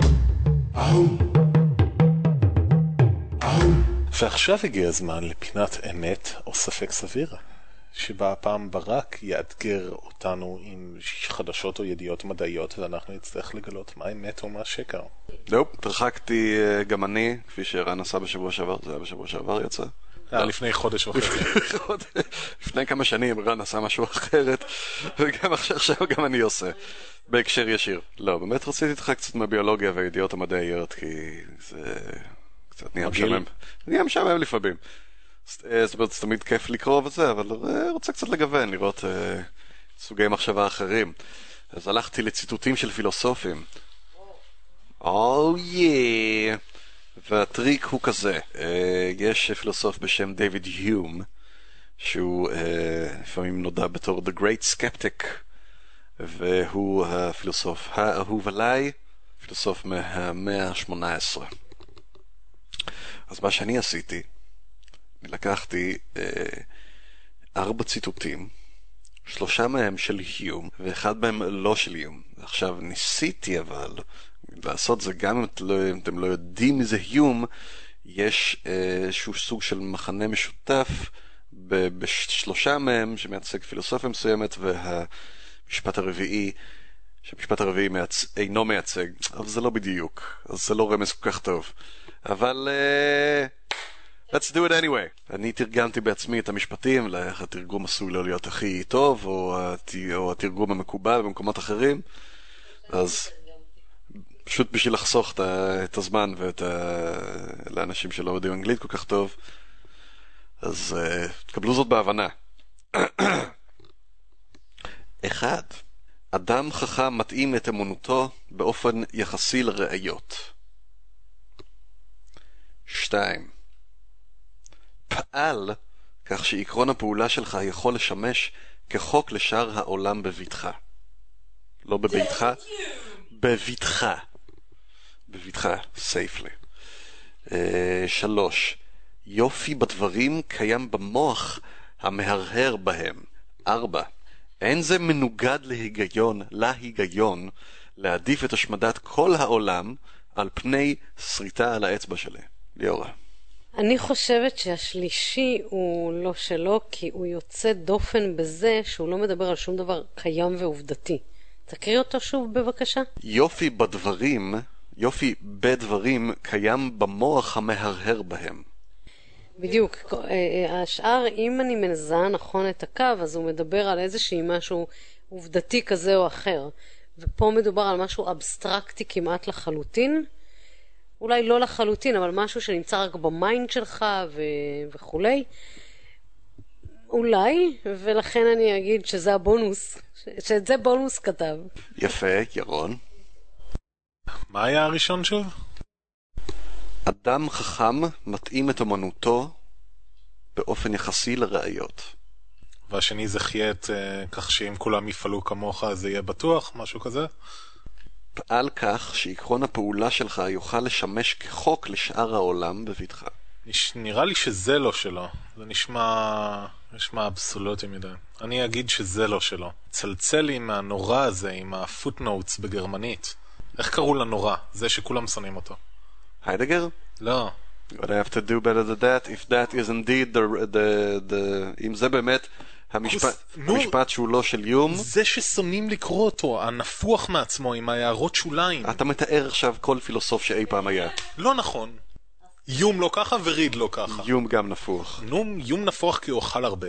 ועכשיו הגיע הזמן לפינת אמת או ספק סביר, שבה הפעם ברק יאתגר אותנו עם חדשות או ידיעות מדעיות, ואנחנו נצטרך לגלות מה אמת או מה שקר. לא, תרחקתי גם אני, כפי שרן עשה בשבוע שעבר, זה היה בשבוע שעבר יצא. היה לפני חודש וחצי. לפני כמה שנים רן עשה משהו אחרת, וגם עכשיו גם אני עושה, בהקשר ישיר. לא, באמת רציתי איתך קצת מהביולוגיה והידיעות המדעיות, כי זה קצת נהיה משעמם. נהיה משעמם לפעמים. זאת אומרת, זה תמיד כיף לקרוא וזה, אבל רוצה קצת לגוון, לראות סוגי מחשבה אחרים. אז הלכתי לציטוטים של פילוסופים. או יא! והטריק הוא כזה, יש פילוסוף בשם דיוויד היום, שהוא לפעמים נודע בתור The Great Skeptic, והוא הפילוסוף האהוב עליי, פילוסוף מהמאה ה-שמונה עשרה. אז מה שאני עשיתי, אני לקחתי אה, ארבע ציטוטים, שלושה מהם של היום, ואחד מהם לא של היום. עכשיו ניסיתי אבל לעשות זה גם אם אתם לא, אם אתם לא יודעים מזה היום, יש אה, איזשהו סוג של מחנה משותף ב- בשלושה מהם שמייצג פילוסופיה מסוימת, והמשפט הרביעי, שהמשפט הרביעי מייצ... אינו מייצג, אבל זה לא בדיוק, אז זה לא רמז כל כך טוב. אבל uh, let's do it anyway. אני תרגמתי בעצמי את המשפטים, איך התרגום עשוי לא להיות הכי טוב, או, הת... או התרגום המקובל במקומות אחרים. אז פשוט בשביל לחסוך את, ה... את הזמן ואת ה... לאנשים שלא יודעים אנגלית כל כך טוב, אז uh, תקבלו זאת בהבנה. אחד, אדם חכם מתאים את אמונותו באופן יחסי לראיות. שתיים, פעל כך שעקרון הפעולה שלך יכול לשמש כחוק לשאר העולם בביתך. לא בביתך, בביתך. בביתך, safely. Uh, שלוש, יופי בדברים קיים במוח המהרהר בהם. ארבע, אין זה מנוגד להיגיון, להיגיון, להעדיף את השמדת כל העולם על פני שריטה על האצבע שלי. ליאורה. אני חושבת שהשלישי הוא לא שלו, כי הוא יוצא דופן בזה שהוא לא מדבר על שום דבר קיים ועובדתי. תקריא אותו שוב בבקשה. יופי בדברים, יופי בדברים קיים במוח המהרהר בהם. בדיוק. השאר, אם אני מזהה נכון את הקו, אז הוא מדבר על איזושהי משהו עובדתי כזה או אחר. ופה מדובר על משהו אבסטרקטי כמעט לחלוטין. אולי לא לחלוטין, אבל משהו שנמצא רק במיינד שלך ו... וכולי. אולי, ולכן אני אגיד שזה הבונוס, שאת זה בונוס כתב. יפה, ירון. מה היה הראשון שוב? אדם חכם מתאים את אמנותו באופן יחסי לראיות. והשני זה חייט, כך שאם כולם יפעלו כמוך זה יהיה בטוח, משהו כזה? פעל כך שעקרון הפעולה שלך יוכל לשמש כחוק לשאר העולם בביתך. נראה לי שזה לא שלו. זה נשמע, נשמע אבסולוטי מדי. אני אגיד שזה לא שלו. צלצל לי מהנורא הזה, עם הפוטנוטס בגרמנית. איך קראו לנורא? זה שכולם שונאים אותו. היידגר? לא. What I have to do better than that, if that is indeed the, the, the, אם זה באמת המשפט, המשפט שהוא לא של יום. זה ששונאים לקרוא אותו, הנפוח מעצמו עם הערות שוליים. אתה מתאר עכשיו כל פילוסוף שאי פעם היה. לא נכון. יום לא ככה וריד לא ככה. יום גם נפוח. נו, יום נפוח כי הוא אוכל הרבה.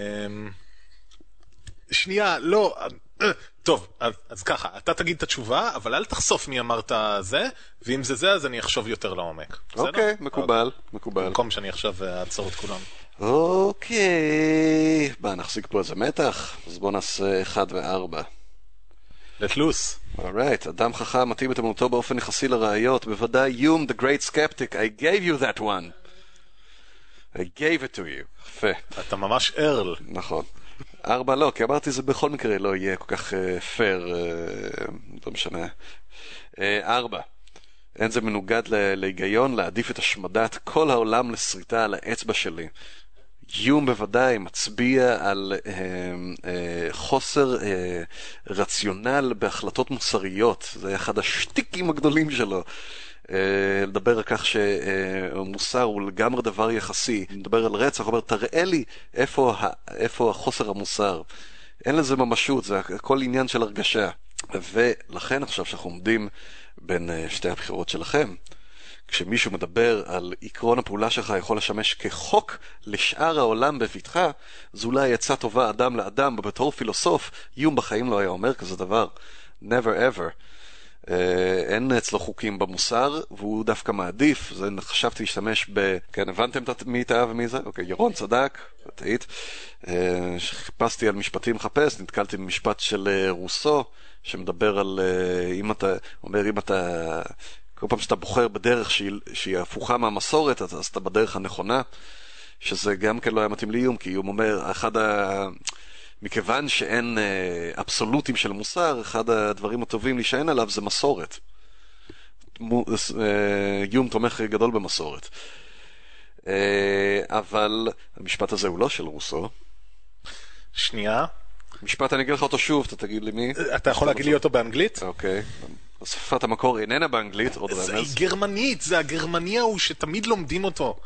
שנייה, לא... טוב, אז, אז ככה, אתה תגיד את התשובה, אבל אל תחשוף מי אמרת זה, ואם זה זה, אז אני אחשוב יותר לעומק. אוקיי, okay, מקובל, okay. מקובל. במקום שאני עכשיו אעצור את כולם. אוקיי, okay. בוא נחזיק פה איזה מתח, אז בוא נעשה אחד וארבע. let loose. alright, אדם חכם מתאים את אמונתו באופן יחסי לראיות, בוודאי יום, the great skeptic, I gave you that one. I gave it to you. יפה. אתה ממש ארל. נכון. ארבע לא, כי אמרתי זה בכל מקרה לא יהיה כל כך פייר, לא משנה. ארבע, אין זה מנוגד להיגיון להעדיף את השמדת כל העולם לשריטה על האצבע שלי. יום בוודאי מצביע על אה, אה, חוסר אה, רציונל בהחלטות מוסריות. זה אחד השטיקים הגדולים שלו. Uh, לדבר על כך שמוסר הוא לגמרי דבר יחסי. מדבר על רצח, הוא אומר, תראה לי איפה, איפה החוסר המוסר. אין לזה ממשות, זה הכל עניין של הרגשה. ולכן עכשיו שאנחנו עומדים בין uh, שתי הבחירות שלכם, כשמישהו מדבר על עקרון הפעולה שלך יכול לשמש כחוק לשאר העולם בביתך, זו אולי יצא טובה אדם לאדם, ובתור פילוסוף, יום בחיים לא היה אומר כזה דבר. never ever. Uh, אין אצלו חוקים במוסר, והוא דווקא מעדיף. זה חשבתי להשתמש ב... כן, הבנתם מי טעה ומי זה? אוקיי, ירון צדק, תהית. Uh, שחיפשתי על משפטים מחפש, נתקלתי במשפט של uh, רוסו, שמדבר על... Uh, אם אתה... אומר, אם אתה... כל פעם שאתה בוחר בדרך שהיא, שהיא הפוכה מהמסורת, אז, אז אתה בדרך הנכונה. שזה גם כן לא היה מתאים לאיום, כי איום אומר, אחד ה... מכיוון שאין אה, אבסולוטים של מוסר, אחד הדברים הטובים להישען עליו זה מסורת. מו, אה, איום תומך גדול במסורת. אה, אבל המשפט הזה הוא לא של רוסו. שנייה. משפט, אני אגיד לך אותו שוב, אתה תגיד לי מי. אתה יכול להגיד לי אותו באנגלית? אוקיי. שפת המקור איננה באנגלית, עוד רמז. זה גרמנית, זה הגרמני ההוא שתמיד לומדים אותו.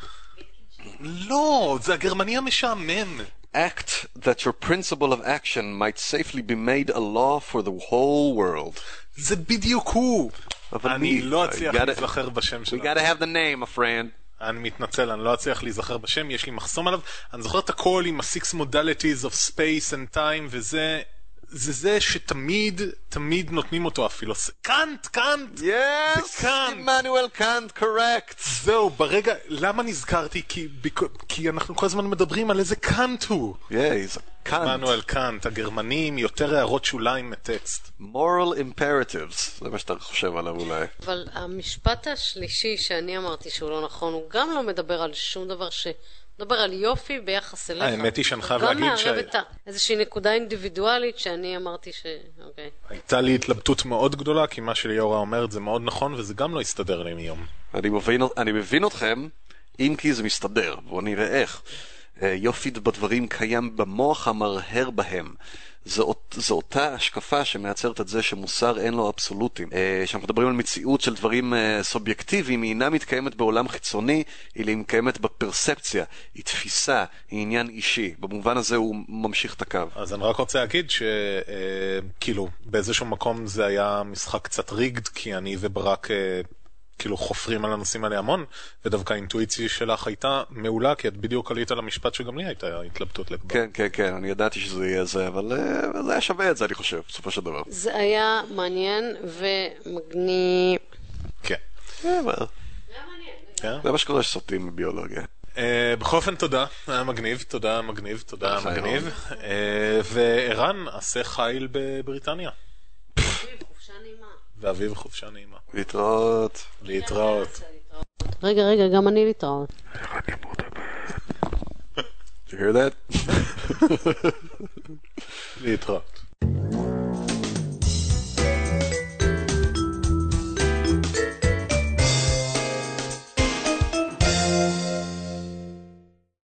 לא, זה הגרמני המשעמם. Act that your principle of action might safely be made a law for the whole world. זה בדיוק הוא. אני לא אצליח להיזכר בשם שלו. We gotta have the name, my friend. אני מתנצל, אני לא אצליח להיזכר בשם, יש לי מחסום עליו. אני זוכר את הכל עם ה-six modalities of space and time, וזה זה זה שתמיד, תמיד נותנים אותו אפילו. קאנט, קאנט! Yes, Immanuel Kant, correct. זהו, ברגע, למה נזכרתי? כי, כי אנחנו כל הזמן מדברים על איזה קאנט הוא. Yeah, he's a Kant. אימנואל קאנט, הגרמני עם יותר הערות שוליים מטקסט. Moral imperatives, זה מה שאתה חושב עליו אולי. אבל המשפט השלישי שאני אמרתי שהוא לא נכון, הוא גם לא מדבר על שום דבר ש... מדבר על יופי ביחס אליך. האמת היא שאני חייב להגיד ש... גם מערב את איזושהי נקודה אינדיבידואלית שאני אמרתי ש... אוקיי. הייתה לי התלבטות מאוד גדולה, כי מה שליאורה אומרת זה מאוד נכון, וזה גם לא יסתדר לי מיום. אני מבין, אני מבין אתכם, אם כי זה מסתדר, בואו נראה איך. יופי בדברים קיים במוח המרהר בהם. זו, זו אותה השקפה שמייצרת את זה שמוסר אין לו אבסולוטים. כשאנחנו מדברים על מציאות של דברים סובייקטיביים, היא אינה מתקיימת בעולם חיצוני, היא מתקיימת בפרספציה, היא תפיסה, היא עניין אישי. במובן הזה הוא ממשיך את הקו. אז אני רק רוצה להגיד שכאילו באיזשהו מקום זה היה משחק קצת ריגד, כי אני וברק כאילו חופרים על הנושאים האלה המון, ודווקא האינטואיציה שלך הייתה מעולה, כי את בדיוק עלית על המשפט שגם לי הייתה התלבטות לגבי. כן, כן, כן, אני ידעתי שזה יהיה זה, אבל זה היה שווה את זה, אני חושב, בסופו של דבר. זה היה מעניין ומגניב. כן. זה מעניין. זה מה שקורה שסוטים מביולוגיה. בכל אופן תודה, היה מגניב, תודה מגניב, תודה מגניב. וערן, עשה חיל בבריטניה. ואביב חופשה נעימה. להתראות. להתראות. רגע, רגע, גם אני להתראות. אני אמור לדבר. Did you hear that? להתראות.